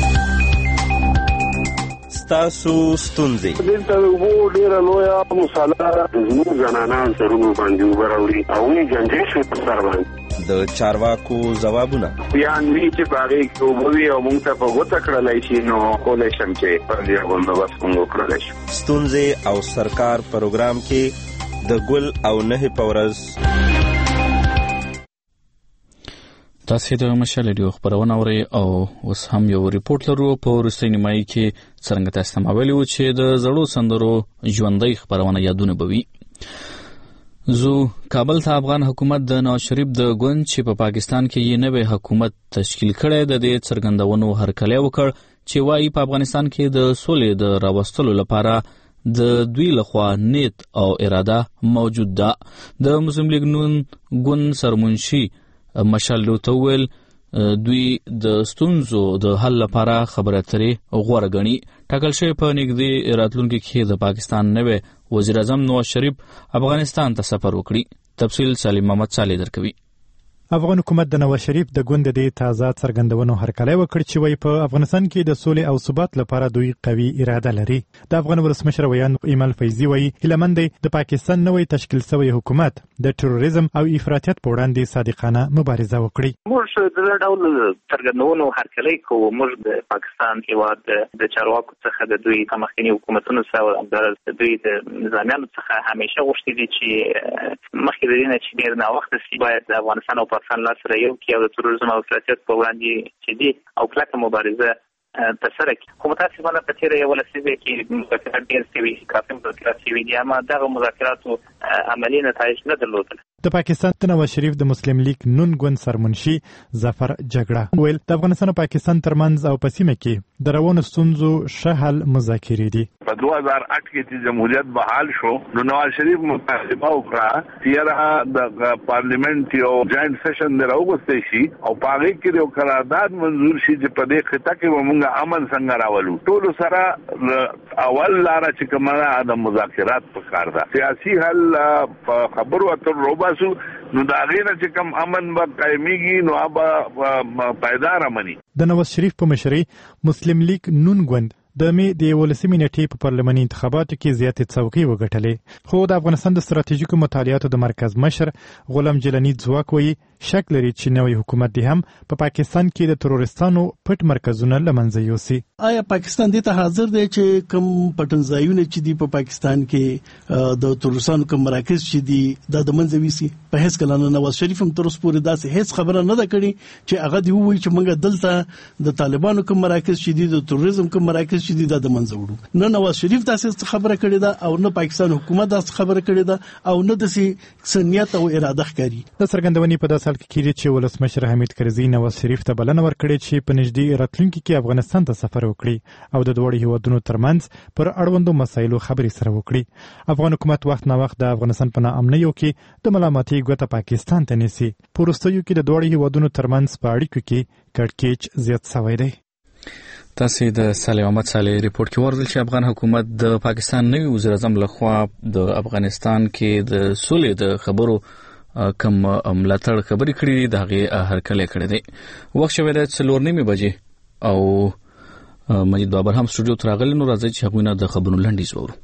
تاسو ستونزې دلته وو ډیره لویه مصالحه زموږ زنانان سرونو باندې وبراوړي او یې جنجې شو په سر باندې د چارواکو ځوابونه بیان وی چې باغې کوبوي او موږ ته په غوته کړلای شي نو کولای شم چې پر دې باندې واسکو وکړلای شي. ستونزې او سرکار پروګرام کې د ګل او نه پورز تاسو د مشال ریډیو خبرونه اورئ او اوس هم یو ریپورت لرو په وروستۍ نیمایي کې څنګه تاسو ته ویلو چې د زړو سندرو ژوندۍ خبرونه یادونه بوي. زو کابل ته افغان حکومت د نواز شریف د ګوند چې په پاکستان کې یې نوې حکومت تشکیل کړي د دې څرګندونو هرکلی وکړ چې وايي په افغانستان کې د سولې د راوستلو لپاره د دوی لخوا نیت او اراده موجود ده. د مسلم لیگ نون ګوند سرمنشي مشال لوتوول دوی د ستونزو د حل لپاره خبرې اترې غوړه غني. ټاکل شوی په نږدې راتلونکي کې د پاکستان نوې وزیر اعظم نواز شریف افغانستان ته سفر وکړي. تفصیل سلیم محمد صالح درکوي. افغان حکومت د نواز شریف د ګوند د تازه څرګندونو هرکلی وکړ چې وایي په افغانستان کې د سولې او ثبات لپاره دوی قوي اراده لري. د افغان ولسمشر ویان ایمل فیضي وایي هیلمند د پاکستان نوې تشکیل شوی حکومت د تروریزم او افراطیت په وړاندې صادقانه مبارزه وکړي. موږ د ډول څرګندونو هرکلی کوو. موږ د پاکستان هیواد د چارواکو څخه د دوی مخکنی حکومتونو سره د دوی د نظامیانو څخه همیشه غوښتي دي چې مخکې د دې نه چې ډېر ناوخته سي باید د افغانستان او پاکستان لاس سره یو کې او د تروریزم او افراطیت په وړاندې چې دي او کلکه مبارزه ترسره کړي. خو متاسفانه په تېره یوه لسیزه کې مذاکرات ډېر شوي کافي مذاکرات شوي دي اما دغه مذاکراتو عملي نتایج نه درلودل. د پاکستان د نواز شریف د مسلم لیگ نون ګوند سرمنشي ظفر جګړه ویل د افغانستان او پاکستان ترمنځ او په سیمه کې د روانو ستونزو ښه حل مذاکرې دي. په 2008 کې چې جمهوریت بحال شو نو نواز شریف مطالبه وکړه چې د پارلیمنت یو جاینټ سیشن دراوغوستې شي او په هغه کې یو قرارداد منظور شي چې په دې خطه کې موږ امن څنګه راولو. ټول سره اول لاره چې کومه د مذاکرات په کار ده سیاسي حل په خبرو اترو روباسو نو دا غینه چې کوم امن به قائميږي نو اب پایدار امني. د نواز شریف په مشرۍ مسلم لیگ نون ګوند د می د 18 نیټې په پارلماني انتخاباتو کې زیاتې څوکۍ وګټلې. خو د افغانستان د ستراتیژیکو مطالعاتو د مرکز مشر غلام جلانی ځواک وایي شک لري چې نوې حکومت دې هم په پاکستان کې د تروریستانو پټ مرکزونه لمنځه یوسي. آیا پاکستان دې ته حاضر دی چې کوم پټنځایونه چې دی په پاکستان کې د تروریستانو کوم مراکز چې دی د منځه ویسي؟ په هیڅ کله نه نواز شریف هم تر اوسه پورې داسې هیڅ خبره نه ده کړې چې هغه دی وایي چې موږ دلته د طالبانو کوم مراکز چې دی د تروریزم کوم مراکز چې دا د منځ وړو. نه نواز شریف تاسو خبره کړې ده او نه پاکستان حکومت تاسو خبره کړې ده او نه د سنیت او اراده ښکاري. د څرګندونې په داسې حال کې کېږي چې ولسمشر حمید کرزي نواز شریف ته بلنه ورکړې چې په نږدې راتلونکي کې افغانستان ته سفر وکړي او د دواړو هیوادونو ترمنځ پر اړوندو مسایلو خبرې سره وکړي. افغان حکومت وخت نه وخت د افغانستان په ناامنیو کې د ملامتۍ ګوته پاکستان ته نیسي. په وروستیو کې د دواړو هیوادونو ترمنځ په اړیکو کې کړکېچ زیات شوی دی. تاسو د صالح احمد صالح ریپورت کې ورغل چې افغان حکومت د پاکستان نوي وزیر اعظم لخوا د افغانستان کې د سولې د خبرو کم ملاتړ خبرې کړې د هغه هرکلی کړی دی. وخت شوی دی 4:30 بجې او مجید بابر هم سټوډیو ته راغلی. نو راځي چې هغوی نه د خبرونو لنډیز وورو.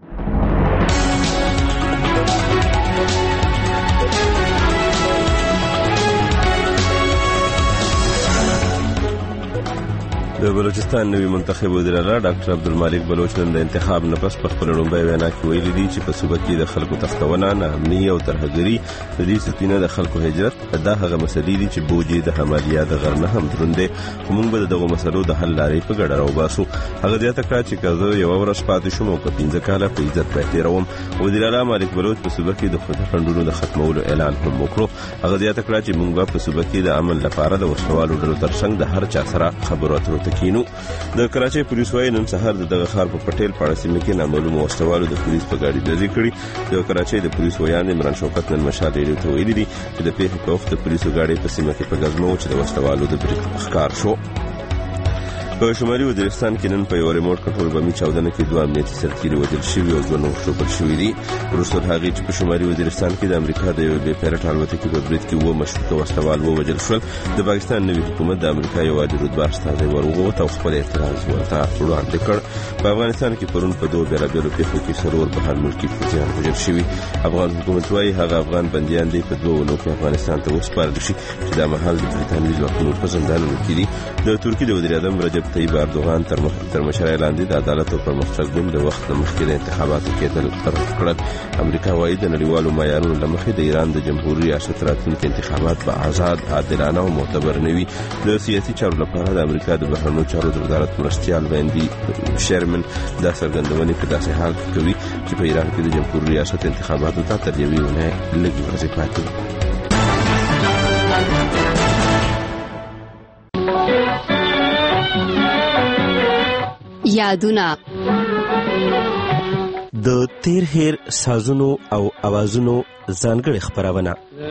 د بلوچستان نوی منتخب وزیر اعلی ډاکټر عبدالمالک بلوچ نن د انتخاب نه پس په خپل لومړی وینا کې ویلي دي چې په صوبه کې د خلکو تختونه، ناامني او ترهګري د دې سرچینه د خلکو هجرت دا هغه مسلې دي چې بوجي د حمالیا د غر نه هم دروند دي. خو موږ به دغه مسلو د حل لارې په ګډه راوباسو. هغه زیاته کړه چې کله یو ورځ پاتې شوم او 15 کاله په عزت به تیروم. وزیر اعلی مالک بلوچ په صوبه کې د خټکندونو د ختمولو اعلان هم وکړ. هغه زیاته کړه چې موږ په صوبه کې د امن لپاره د وسوالو ډلو ترڅنګ د هر چا سره خبرو اترو تکینو. د کراچۍ پولیس وايي نن سهار دغه ښار په پټیل پاړه سیمه کې نامعلوم وسوالو د پولیس په ګاډي ډزې کړې. د کراچۍ د پولیس ویان عمران شوکت نن مشال ریډیو ته ویلي دي چې د پیښې په وخت د پولیسو ګاډي په سیمه کې په ګزمو چې د وسوالو د بریک ښکار شو. په شمالي وزیرستان کې نن په یو ریموټ کنټرول بمي چاودنه کې 2 امنیتي سرتیري وژل شوي او 2 نور ټوپل شوي دي. وروسته هغه چې په شمالي وزیرستان کې د امریکا د یو بې پیرټ الوتکې په برید کې 2 مشروطه وسلوال ووژل شول. د پاکستان نوي حکومت د امریکا یو عادي رتبه استازی ورغوت او خپل اعتراض ورته وړاندې کړ. په افغانستان کې پرون په 2 بیلابیلو پیښو کې سرور بهر ملکي پوځیان وژل شوي. افغان حکومت وايي هغه افغان بنديان دي په 2 ونو کې افغانستان ته وسپارل شي چې د مهال د برېټانوي ځواکونو په زندانونو کې دي. د ترکیې د وزیر اعظم رجب طیب اردوغان تر مشرۍ لاندې د عدالت او پرمختګ ګوند د وخت مخکې د انتخاباتو کېدل ترغیب کړل. امریکا وايي د نړیوالو معیارونو له مخې د ایران د جمهوریت ریاست راتلونکي انتخابات به آزاد، عادلانه او معتبر نه وي. د سیاسي چارو لپاره د امریکا د بهرنیو چارو د وزارت مرستیال ویندي شیرمن دا څرګندونې په داسې حال کې کوي چې په ایران کې د جمهوریت ریاست انتخاباتو ته تر یوې اونۍ لږې ورځې پاتې دي. یادونه د تیر هیر سازونو او اوازونو ځانګړي خبرونه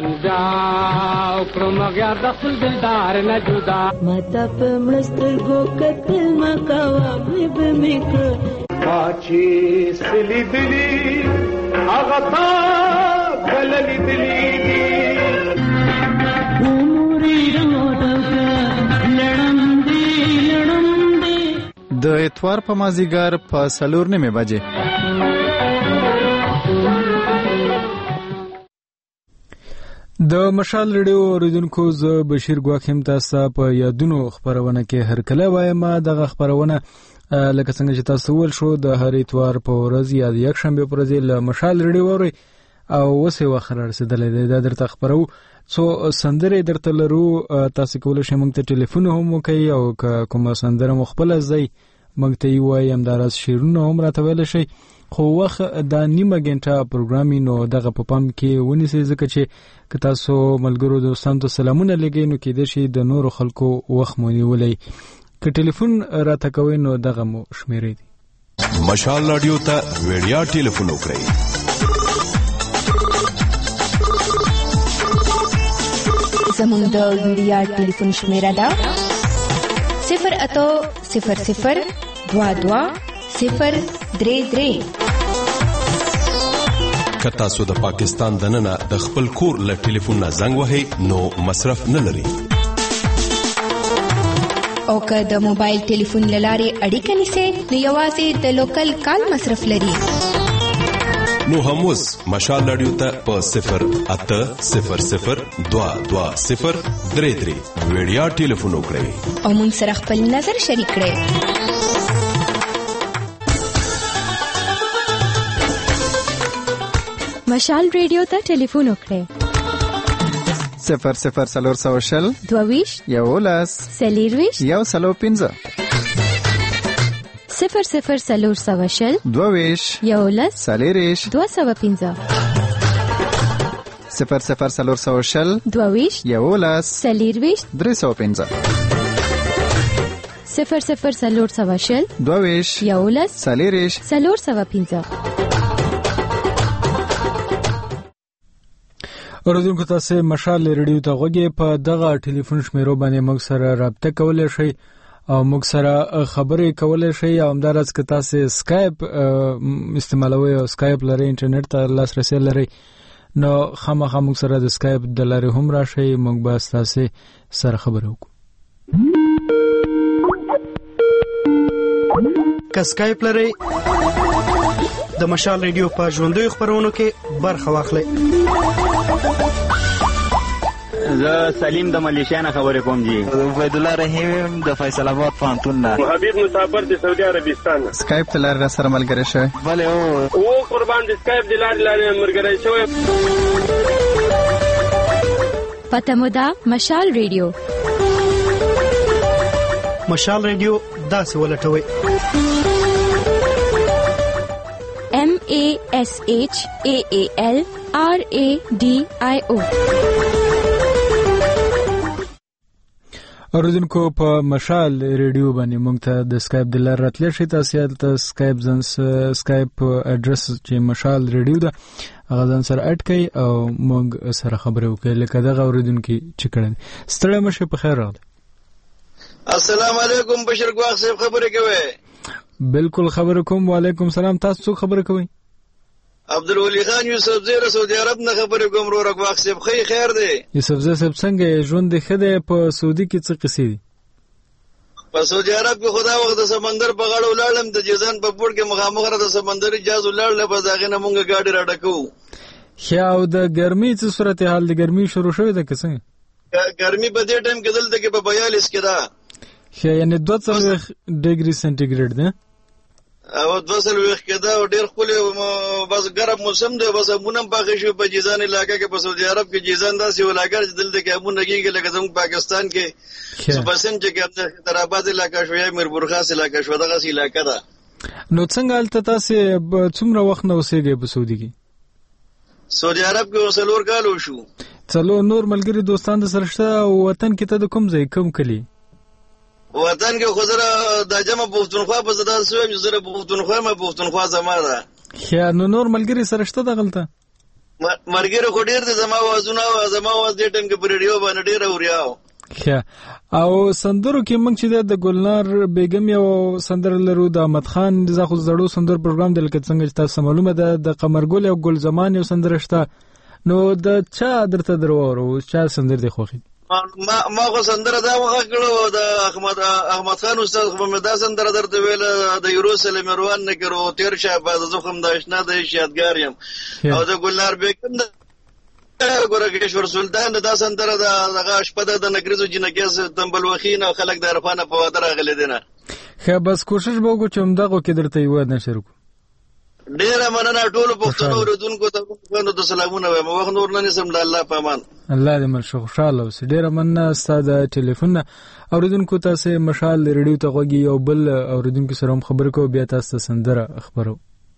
ماته په مسترګو کتل مکوا به میکړه پاچی سلی دلی هغه تا بللی دلی د اتوار په مازیګر په 4:30 بجې د مشال ریډیو اوریدونکو زه بشیر ګواکم تاسو په یادونو خبرونه کې هرکله وایم. دغه خبرونه لکه څنګه چې تاسو ول شو د هر اتوار په ورځ یا د یک شنبه په ورځ له مشال ریډیو اوري او وسه وخره رسیدلې ده درته خبرو څو سندره درته لرو. تاسو کولای شئ موږ ته ټلیفون هم وکړئ او کومه سندره مخبل ځای موږ ته وایم دراز شیرونه هم راته ویل شي. خو وخت د نیمه غنټه پروګرامي نو دغه په پام کې ونیسئ ځکه چې که تاسو ملګرو دوستانو ته سلامونه لګئ نو کېدای شي د نورو خلکو وخت مو نیولی. که ټلیفون راته کوئ نو دغه مو شمیرې دي. مشال رادیو ته وړیا ټلیفون وکړئ. زموږ د ویډیا ټلیفون شمیره ده 0800022 که تاسو د پاکستان دننه د خپل کور له ټلیفون نه زنګ وهئ نو مصرف نه لري. او که د موبایل ټلیفون لاره اړیکه نیسئ نو یوازې د لوکل کال مصرف لري. نو هم اوس مشال رادیو ته په 080002203 ویډیا ټلیفون وکړئ او موږ سره خپل نظر شریک کړئ. مشال ریډیو ته ټلیفون وکړئ 00420 22 11 40 105 00 22 11 40 215 00 22 11 40 315 00 22 11 40 415 اوریدونکو تاسو مشال ریډیو ته غوږی په دغه ټلیفون شمیرو باندې موږ سره رابطه کولای شئ او موږ سره خبرې کولای شئ او همدارس که تاسو اسکایپ استعمالوئ او اسکایپ لري انټرنیټ ته لاسرسي لري نو خامخا موږ سره د اسکایپ د لارې هم راشئ موږ به تاسو سره خبرې وکړو. که اسکایپ لري د مشال ریډیو په ژوندۍ خبرونو کې برخه واخلئ. زه سلیم د ملیشیا نه خبرې کوم جی. عبید الله رحیم د فیصل آباد پوهنتون نه. حبیب مسافر د سعودي عربستان. اسکایپ ته لار سره ملګری شوی. بله او قربان د اسکایپ د لارې ملګری شوی. پته مو ده مشال ریډیو. مشال ریډیو داسې ولټوي. MASHAALRADIO. اوریدونکو په مشال ریډیو باندې موږ ته د اسکایپ د لارې راتلی شئ. تاسو ته اسکایپ اډرس چې مشال ریډیو ده هغه ځان سره اډ کړئ او موږ سره خبرې وکړئ لکه دغه اوریدونکي چې کړی. ستړی مه شئ، په خیر راغلی. السلام علیکم بشیر ګواخ صاحب خبرې کوئ؟ بالکل خبرې کوم. وعلیکم سلام. تاسو څوک خبرې کوئ؟ عبدالولی خان یوسف زی سعودي عرب نه خبرې کوم. رو رګواخ صاحب خیر دی؟ یوسف زی صاحب څنګه ژوند دی؟ ښه دی؟ په سعودي کې څه قصې دي؟ په سعودي عرب کې خدا وخت د سمندر په غاړه ولاړم د جیزان په پورډ کې مخامخ را د سمندري جاز ولاړل په ځاګه نه مونږه گاډي راډکو. خیا او د ګرمي څه صورتحال د ګرمي شروع شوې ده که څنګه؟ ګرمي په دې ټایم کې دلته کې په 42 کې ده. خیا یعنی 240 ډیګري سنټیګریډ ده او 240 کې ده او ډېر خپل بس ګرم موسم دی. بس مونږ په خښو په جیزان علاقې کې په سعودي عرب کې جیزان داسې ولاګر دلته کې مونږ کېږي لکه زموږ پاکستان کې سبسن چې کې حیدرآباد علاقې شو یا میرپور خاص علاقې شو دغه علاقې ده. نو څنګه الته تاسو څومره وخت نو اوسېږئ په سعودي کې؟ سعودي عرب کې وسلور کال وشو. څلور نور ملګری دوستان د سره شته او وطن کې ته د کوم ځای کوم کلی؟ وطن کې خو زره د جمع پښتونخوا په زړه سوم چې زره پښتونخوا ما پښتونخوا زما ده. خیا نو نور ملګری سره شته دغلته؟ ملګری خو ډیر دي زما وازونه او زما واز دې ټیم کې په ریډیو باندې ډیر اورياو. خیا او سندرو کې موږ چې د ګلنار بیگم یو سندر لرو د احمد خان زخو زړو سندر پروګرام د لکه څنګه چې تاسو معلومه ده د قمرګل او ګل زمان یو سندر شته. نو د چا درته درو چا سندر دی خوخي؟ ما خو سندره دا وغه کړو د احمد خان استاد خو مې دا سندره درته ویل د یروسلم روان نه کړو تیر شه بعد زخم د آشنا د یادګار یم او د ګلنار بیگم د ګورګیشور سلطان دا سندره دغه شپه د نګریزو جنګیز تنبل وخینه خلک د عرفانه په وادر غلې دینه. خو بس کوشش وکړو چې همدغه کې درته یو نشر کو. ډیر مننه ټول پښتنو اوریدونکو ته د سلامونه وایم. وخت نور نه نسم د الله په امان. الله دې مرشد خوشاله اوسې. ډیر مننه ستاسو ټلیفون اوریدونکو تاسو مشال ریډیو ته غوږی یو بل اوریدونکو سره خبرې کو بیا تاسو سندره خبرو.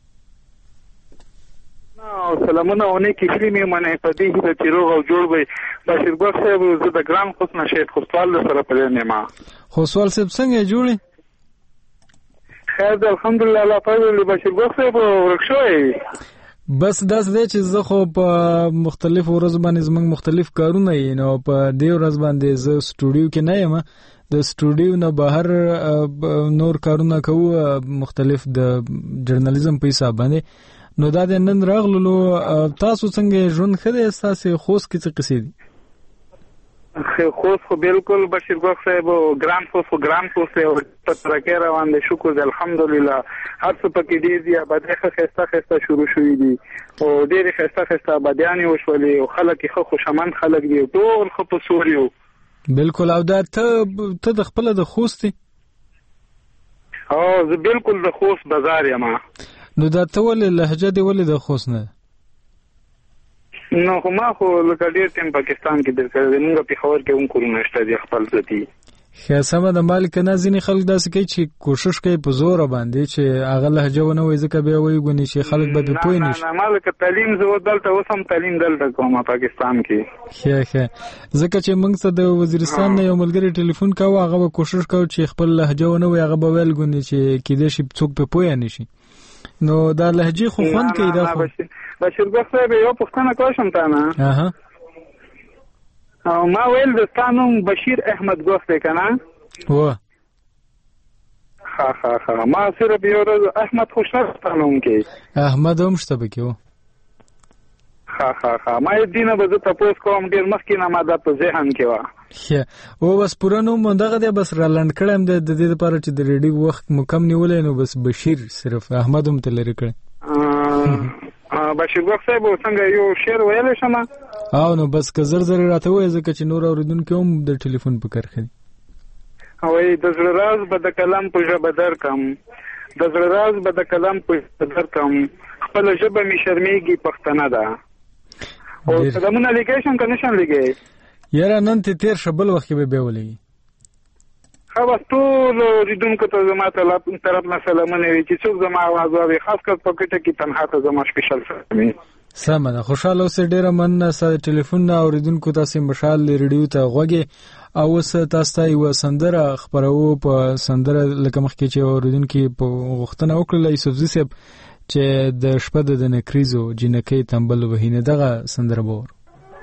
سلامونه اونې کې کلمې منه په دې چې روغ او جوړ وي. بشیر ګوخ صاحب زه د ګرام حسن شیخ خوشحال سره په دې نیمه. خوشحال صاحب څنګه جوړي؟ خیر الحمدلله الله تعالی بشیر ګوخ صاحب ورښوي. بس داس دې چې زه خو په مختلف ورځ باندې زمنګ مختلف کارونه یې نو په دې ورځ باندې زه سټوډیو کې نه یم. د سټوډیو نه بهر نور کارونه کوو مختلف د جرنالیزم په حساب باندې. نو دا د نن راغلو تاسو څنګه ژوند خره تاسو خوست کې څه قصې دي؟ خوست خو بالکل بشیر ګوخ صاحب ګرام خوست او په ترکه روان دي. شکر دې الحمدلله هر څه پکې دي دی آبادی خسته شروع شوې دي او ډېر خسته آبادیان وشولې او خلک خو خوشمن خلک دي ټول خو په سوریو. بالکل. او دا ته د خپل د خوست او زه بالکل د خوست بازار یم. نو دا ته ولې لهجه دی ولې د خوست نه؟ نو خو ما خو لکه ډېر ټیم پاکستان کې درکړی موږ په خبر کې هم کورونه شته دي خپل ذاتي. سمه د مالک نه ځینې خلک داسې کوي چې کوشش کوي په زور باندې چې هغه لهجه ونه وایي ځکه بیا وایي ګونې چې خلک به پې پوه نه شي. نه مالک تعلیم زه دلته اوس هم تعلیم دلته کوم پاکستان کې. ښه ځکه چې موږ ته د وزیرستان نه یو ملګري ټلیفون کاوه هغه به کوشش کوي چې خپل لهجه ونه وایي هغه به ویل ګونې چې کېدای شي څوک پې پوه نه شي. نو دا لهجې خو خوند کوي دا خو. بشیرګل صاحب یو پوښتنه کوم تا نه. ما ویل د ستانوم بشیر احمد ګوخ دی که نه؟ و ښه ما صرف یو ورځ احمد خو شته ستانوم کې. احمد هم شته پکې و. ښه ما یې دینه به زه تپوس کوم ډېر مخکې نه ما دا په ذهن کې وه. ښه او بس پوره نوم دغه دی بس را لنډ کړی یم د دې دپاره چې د ریډیو وخت مو کم نیولی نو بس بشیر صرف احمد هم ته لرې کړی. بشیر ګوخ صاحب څنګه یو شعر ویلی شم؟ او نو بس که زر راته وایې ځکه چې نور اورېدونکي هم د ټلیفون په کرښه دي. وایي د زړه راز به د کلام په ژبه درکم، د زړه راز به د کلام په ژبه درکم، خپله ژبه مې شرمېږي پښتنه ده. او قدمونه لیکلی شم که نشم لیکلی؟ یاره نن ته تېر شه بل وخت کې به بیا ولګي. ښه بس ټولو اورېدونکو ته زما طرف نه سلامونه وي چې څوک زما اواز واوري، خاص کر په کټه کې تنها ته زما سپیشل سلام وي. سمه ده خوشحاله اوسئ. ډېره مننه ستا د ټلیفون نه اورېدونکو تاسې مشال ریډیو ته غوږې او اوس تاسو ته یوه سندره خپروو. په سندره لکه مخکې چې اورېدونکي په غوښتنه وکړله یوسفزي صاحب چې د شپه د نکریزو جینکۍ تنبل وهي نه دغه سندره به ور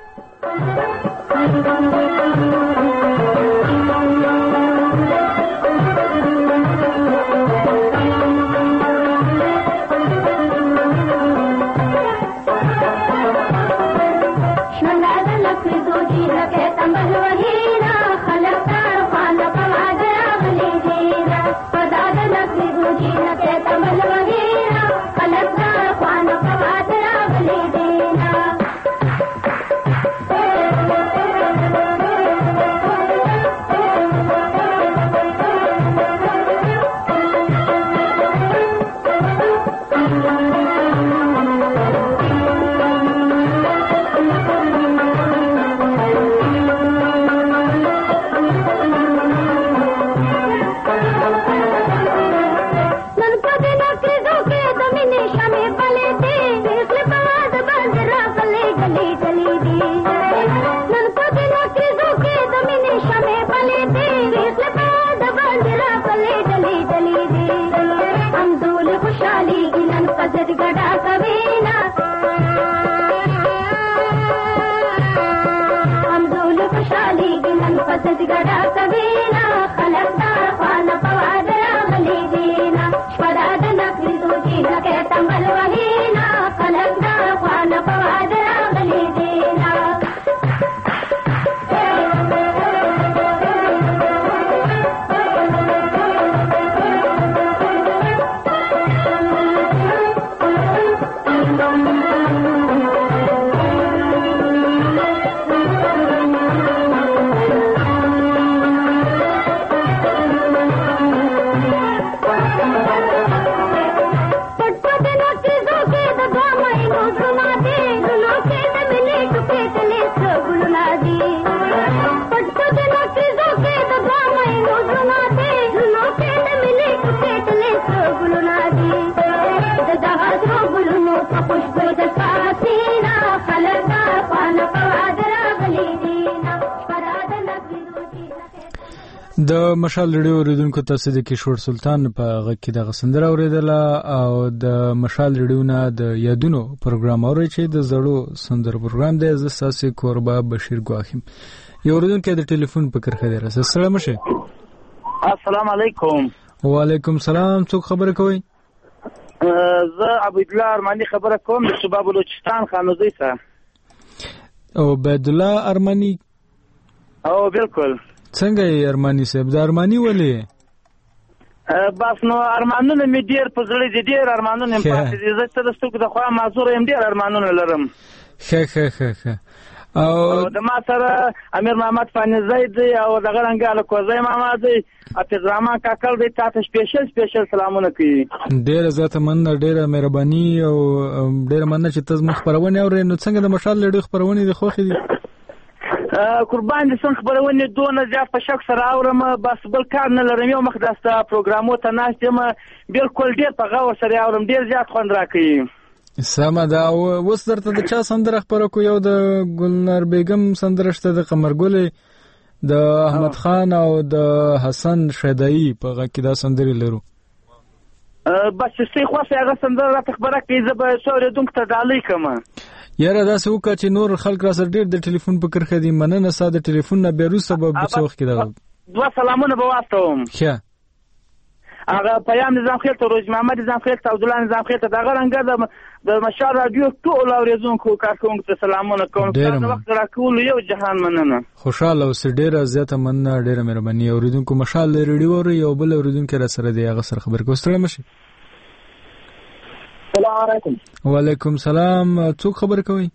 د مشال ریډیو اوریدونکو تاسو د کشور سلطان په غږ کې د غسندره اوریدله او د مشال ریډیو نه د یادونو پروګرام اوري چې د زړو سندرو پروګرام دی. زه ستاسو کوربه بشیر ګواخیم. یو اوریدونکو د ټلیفون په کرښه دی. السلام علیکم. السلام علیکم. وعلیکم السلام. څوک خبره کوي؟ زه عبدالله ارمانی خبره کوم د صوبه بلوچستان خانوزی څخه. او عبدالله ارمانی؟ او بالکل. څنګه یې ارمانی صاحب؟ د ارمانی ولې؟ بس نو ارمانونه مې ډېر په زړه دي، ډېر ارمانونه مې پاتې دي. زه ته د سترګو د خوا معذوره یم، ډېر ارمانونه لرم. ښه او د ما سره امیر محمد فانیزی دی او دغه رنګه الکوزی ماما دی، حافظ رحمان کاکل دی. تاسو سپیشل سلامونه کوي. ډېره زیاته مننه، ډېره مهرباني او ډېره مننه چې تاسو مخ خبرونه اورئ. نو څنګه د مشال ریډیو خبرونه دي خوښې دي؟ قربان دي څنګه خبرونه دونه زیات په شک سره اورم بس بل کار نه لرم یو مخ داسته پروګرامو ته ناشته ما بالکل ډیر په غور سره اورم ډیر زیات خوند راکړي سمه دا اوس درته د چا سندره خبره کو یو د ګلنار بیگم سندره شته د قمرګل د احمد خان او د حسن شیدایی په غږ کې دا سندري لرو بس څه خواسته هغه سندره را خبره کوي زه به سوري دونک ته ډالۍ کوم یاره دا څه وکړه چې نور خلک را سره ډېر د ټلیفون په کرخه دي مننه ساده ټلیفون نه بیرو سبب څه وخت کې دا دوه سلامونه به واستوم ښه هغه پیام نظام خیل ته روز محمد نظام خیل ته عبد الله نظام خیل ته دا غرنګ د مشال رادیو ټول اوریدونکو کارکونکو ته سلامونه کوم تاسو وخت راکول یو جهان مننه خوشاله اوس ډیره زیاته مننه ډیره مهرباني اوریدونکو مشال ریډیو یو بل اوریدونکو را سره دی هغه سره خبر کوستړم شي السلام علیکم وعلیکم السلام څوک خبر کوي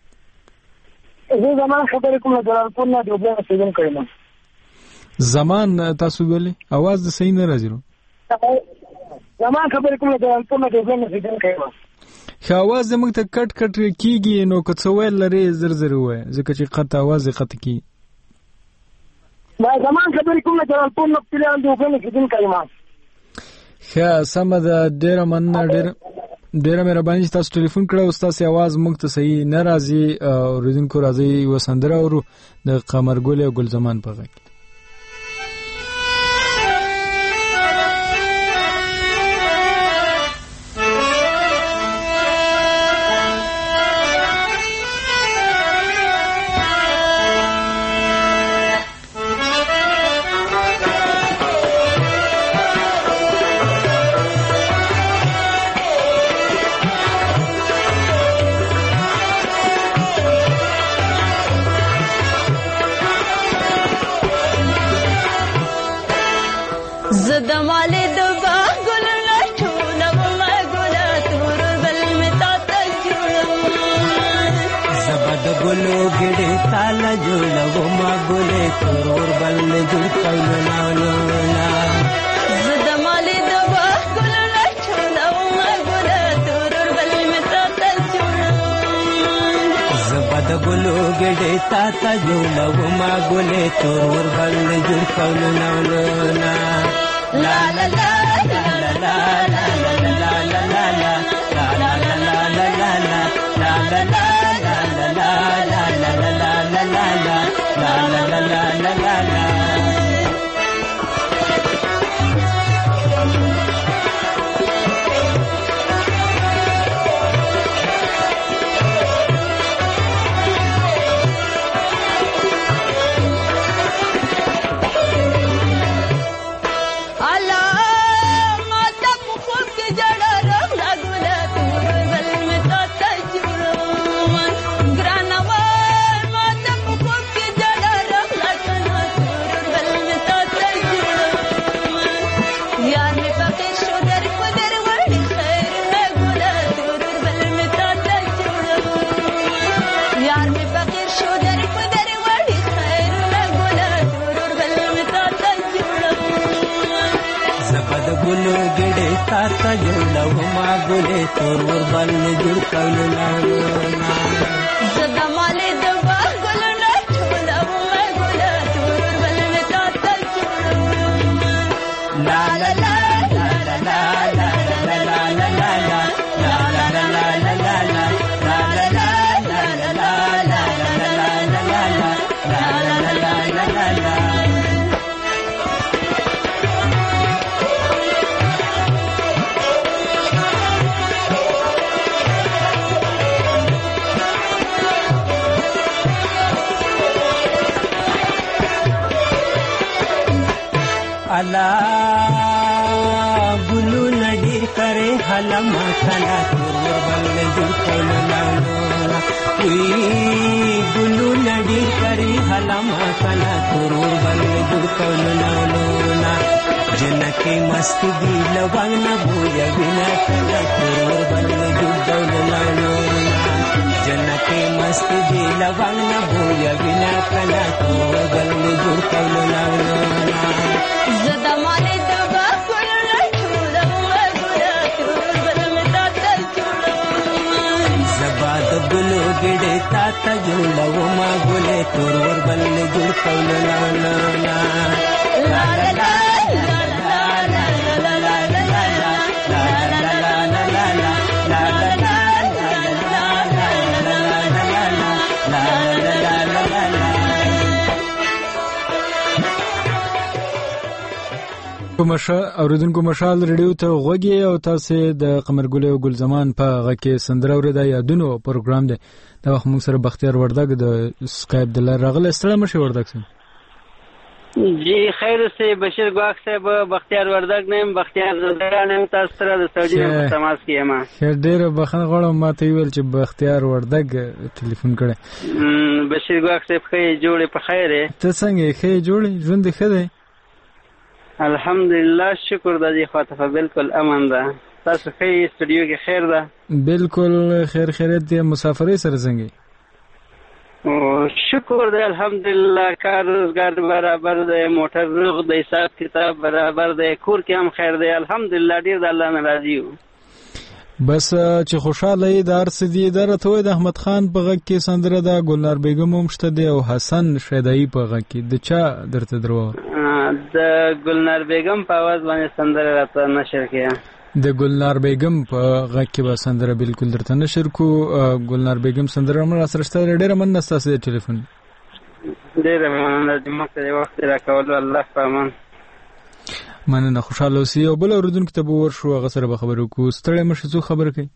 زه زمان خبر کوم د جلالپور نه دوبه سیدن کوم زمان تاسو ویلي आवाज د صحیح نه راځي زمان خبر کوم د جلالپور نه دوبه سیدن کوم خو आवाज زموږ ته کټ کټ کیږي نو که څه ویل لري زر زر وای ځکه چې قطع आवाज قطع کی ما زمان خبر کوم د جلالپور نه پلان دوبه سیدن کوم ښه سم ده ډیره مننه ډیره مهرباني چې تاسو ټلیفون کړو او تاسو आवाज موږ ته صحیح نه راځي اوریدونکو راځي وسندره اورو د قمرګل او ګل زمان په غږ تا جوړه و ما ګلې تور بل جوړ کولو نو لا لا لا لا لا لا لا لا لا لا لا تا جوړه و ما ګلې تور بل جوړ کولو نو زدا مالې د باغ ګل نه ټوله و ما ګلې تور بل می تا ته جوړو لا لا لا لا لا لا لا لا لا لا لا لا لا अला गुलू नडी करे हलम कला तोर बल जुड़ कौला गुलू नडी करे हलम कला तोर बल जुड़ कौला जनके मस्त दी लवंग न भूया बिना कला तोर बल जुड़ कौला जनके मस्त दी लवंग न भूया बिना कला तोर बल जुड़ कौला زدا مالې د باغ ګل ټوله ګل تور بل می تا ته جوړو زبا د ګلو ګډه تا ته جوړو ما ګلې تور ور بل جوړ کول لا لا لا لا لا اوریدونکو مشال ریډیو ته غوږی او تاسو د قمرګل او ګل زمان په غکه سندره ورده یادونو پروګرام دی دا وخت موږ سره بختیار وردګ د سکایپ د لار راغله السلام علیکم وردګ سم جی خیر سے بشیر ګواخ صاحب بختیار وردګ نیم بختیار زړه نیم تاسو سره د سعودي په تماس کې ما خیر ډیر بخښنه غواړم ما ته ویل چې بختیار وردګ ټلیفون کړي بشیر ګواخ صاحب خیر جوړه په خیر ته څنګه خیر جوړه ژوند ښه دی الحمدلله شکر د دې خاطر بالکل امن ده تاسو خیر استودیو کې خیر ده بالکل خیر خیریت دی مسافرې سره څنګه او شکر دی الحمدلله کار روزګار برابر دی موټر روغ دی حساب کتاب برابر دی کور کې هم خیر دی الحمدلله ډیر د الله ناراضي یو بس چې خوشاله یې دار سدي درته وای د احمد خان په غږ کې سندره ده ګلنار بیگم هم شته دی او حسن شیدایی په غږ کې د چا درته درو د ګلنار بیگم په आवाज باندې سندره راته نشر کړه د ګلنار بیگم په غږ کې به سندره بالکل درته نشر کو ګلنار بیگم سندره مر سره ستاره ډیره مننه تاسو د ټلیفون ډیره مننه چې موږ ته وخت راکول الله پامان مننه خوشاله اوسئ او بل اوریدونکو ته به ورشو هغه سره به خبرو کو ستړی مشه څو خبر کوي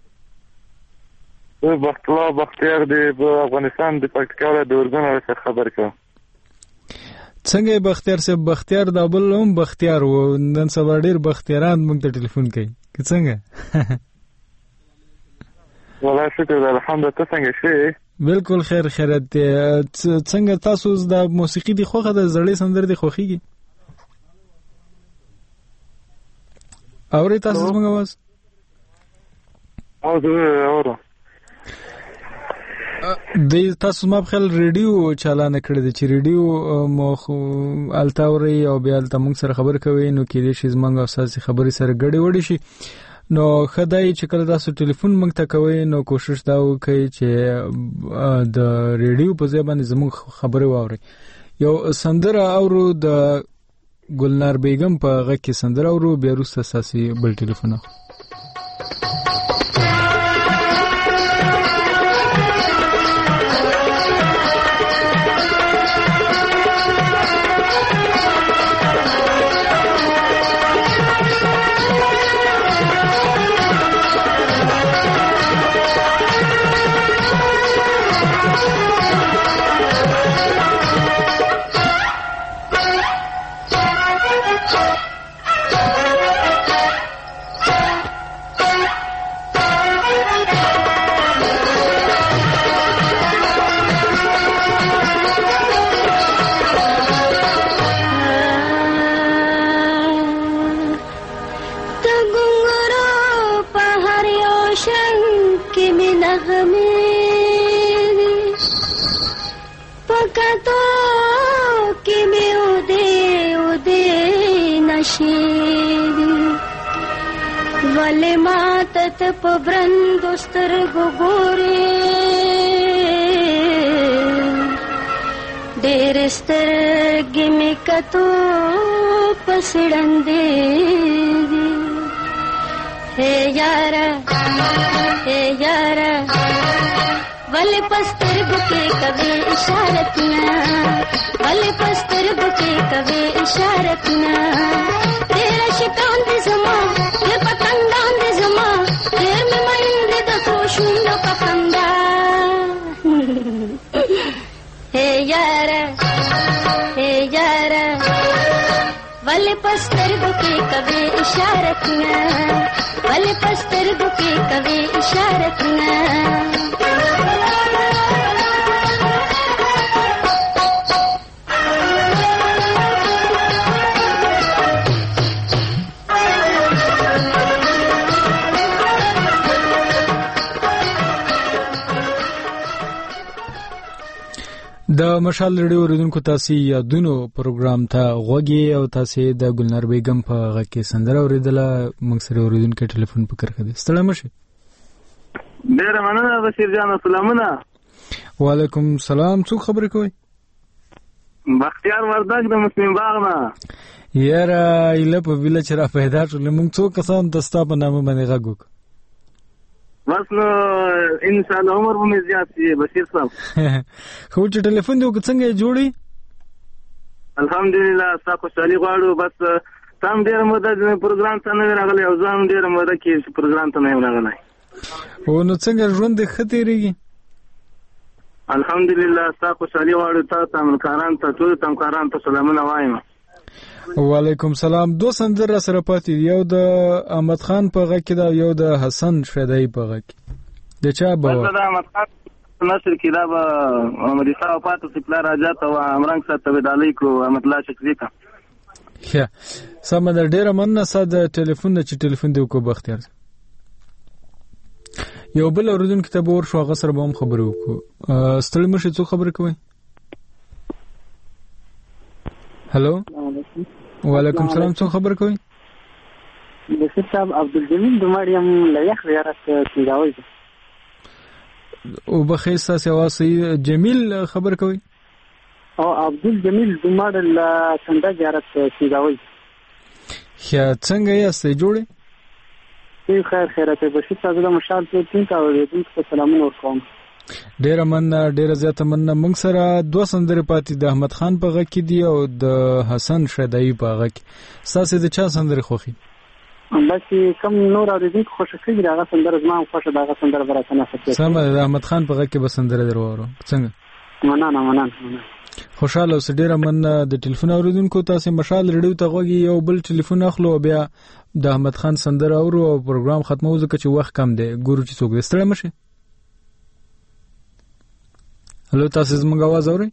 بختیار دی په افغانستان د پکتیکا د اردن سره خبر کوي څنګه بختیار صاحب بختیار دا بل هم بختیار و نن سبا ډیر بختیاران موږ ته ټلیفون کوي که څنګه والله شکر الحمدلله ته څنګه شې بالکل خیر خیرت څنګه تاسو د موسیقي دی خوخه د زړې سندر دی خوخيږي اوري تاسو څنګه واس اورو د تاسو ما په خل ریډیو چالانه کړی دی چې ریډیو مو التاوري او بیا الته موږ سره خبر کوي نو کې دې شي زمنګ اساسي خبري سره ګډي وډي شي نو خدای چې کله تاسو ټلیفون موږ ته کوي نو کوشش دا وکړئ چې د ریډیو په ځای باندې زموږ خبري واوري یو سندره اورو د ګلنار بیگم په غږ کې سندره اورو بیا وروسته اساسي بل ټلیفون वले मातत पब्रंद स्तरगु गोरे डेर स्तरगी में कतो पसड़ंदे हे यारा वले पस्तर बुके कवे इशारतना वले पस्तर बुके कवे इशारतना तेरा शिकान दे जमा ये पतंगान दे जमा तेर में महिंद द खोशुंद पखंदा हे यारा वले पस्तर बुके कवे इशारतना वले पस्तर बुके कवे इशारतना د مشال ریډیو اوریدونکو تاسو یادونو پروګرام ته غوږی او تاسو د ګلنار بیگم په غږ کې سندره اوریدله موږ سره اوریدونکو ټلیفون پکړ کړی ستړی مشه ډېر مننه بشیر جان، سلامونه. وعلیکم سلام. څوک خبرې کوي؟ بختیار وردګ د مسلم باغ نه. یاره ایله په ویله چې را پیدا شولې موږ څو کسان د ستا په نامه باندې غږ وکړو. بس نو ان شاء الله عمر به زیات شي بشیر صاحب. خو چې ټلیفون دی وکړ څنګه یې جوړي؟ الحمدلله ستا خوشحالي غواړو. بس تام ډېره موده پروګرام ته نه راغلی او ځان ډېره موده کې پروګرام ته نه راغلی. او نو څنګه ژوند دې ښه تېرېږي؟ الحمدلله ستا خوشحالي غواړو. تا همکاران ته ټولو همکارانو ته سلامونه وایم. وعلیکم سلام. دو سندر را سره پاتې دي، یو د احمد خان په غږ کې ده، یو د حسن شیدایي په غږ کې. د چا به د احمد خان نشر کې دا به امریکا او پاتو سپلا راځه ته امرنګ سره تبدالي کو احمد الله شکری کا. ښه سم ده، ډېره مننه. ساده ټلیفون چې ټلیفون دی وکړو بختیار. یو بل اورېدونکي ته به ورشو، هغه سره به هم خبرې وکړو. ستړي مه شئ، څوک خبرې کوئ؟ هلو. وعلیکم سلام. څوک خبرې کوئ؟ بشیر صاحب عبدالجمیل دماړ یم له یخ زیارت سیداوي. او بخیر ستاسې اواز صحیح. جمیل خبرې کوئ؟ او عبدالجمیل دماړ له کنده زیارت سیداوي. ښه څنګه یاستئ؟ جوړې؟ خیر خیرته بشیر صاحب د مشال ټیم ته اورېدونکو ته سلامونه ورکوم. ډېره مننه، ډېره زیاته مننه. موږ سره دوه سندرې پاتې د احمد خان په غږ کې دي او د حسن شیدایي په غږ کې. ستاسې د چا سندرې خوښي؟ بس کم نور اورېدونکو خوښه کېږي هغه سندره زما هم خوښه ده، هغه سندره به راته نصیب کړي. سمه ده، د احمد خان په غږ کې به سندره در واورو. څنګه؟ مننه. خوشحاله اوسئ. ډېره مننه. د ټلیفون اورېدونکو تاسې مشال ریډیو ته غوږ یو بل ټلیفون اخلو او بیا د احمد خان سندره اورو او پروګرام ختمو ځکه چې وخت کم دی. ګورو چې څوک دی. ستړی مه شئ. هلو، تاسې زموږ اواز اورئ؟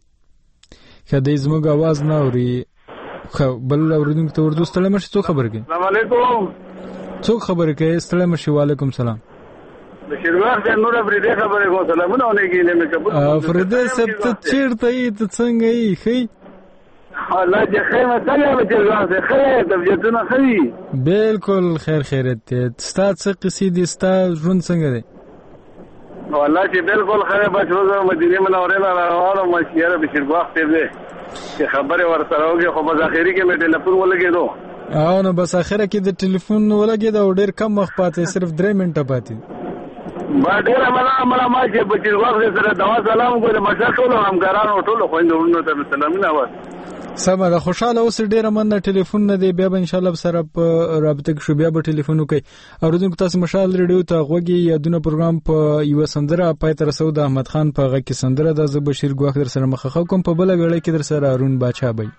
ښه دی، زموږ اواز نه اوري. ښه بل اورېدونکي ته ورځو. ستړی مه شئ. څوک خبرې کوي؟ السلام علیکم. څوک خبرې کوي؟ ستړی مه شئ. وعلیکم سلام. بشیرواخ جان نور افریدی خبرې کوم. سلامونه علیکم. مې قبول. افریدی صاحب ته چیرته یې؟ ته څنګه یې؟ ښه الله دې خیر مسله بشیرواخ دې خیر طبیعتونه ښه. بالکل خیر خیرت دی. ستا څه قصې دي؟ ستا ژوند څنګه دی؟ والله چې بالکل خیر. بس روزه مدینه منوره نه راوړم مشیره بشیرواخ دې چې خبره ورسره وږي خو په اخري کې مې ټلیفون ولګېدو. او نو بس اخره کې د ټلیفون ولګېد او ډېر کم وخت پاتې، صرف 3 منټه پاتې. با ډېره مننه ما چې بشیرواخ سره دوا سلام کوم. مشر ټولو همکارانو ټولو خویندو ته سلامونه وایم. سمه ده، خوشاله اوسئ. ډېره مننه. ټلیفون نه دی، بیا به انشاءالله سره په رابطه کې شو، بیا به ټلیفون وکړئ. اورېدونکو تاسې مشال ریډیو ته غوږ یادونه پروګرام په یوه سندره پای ته رسو. د احمد خان په غږ کې سندره ده. زه بشیر ګواښ در سره مخه کوم. په بله ویړۍ کې در سره هارون باچا بی.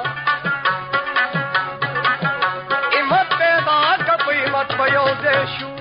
Yo,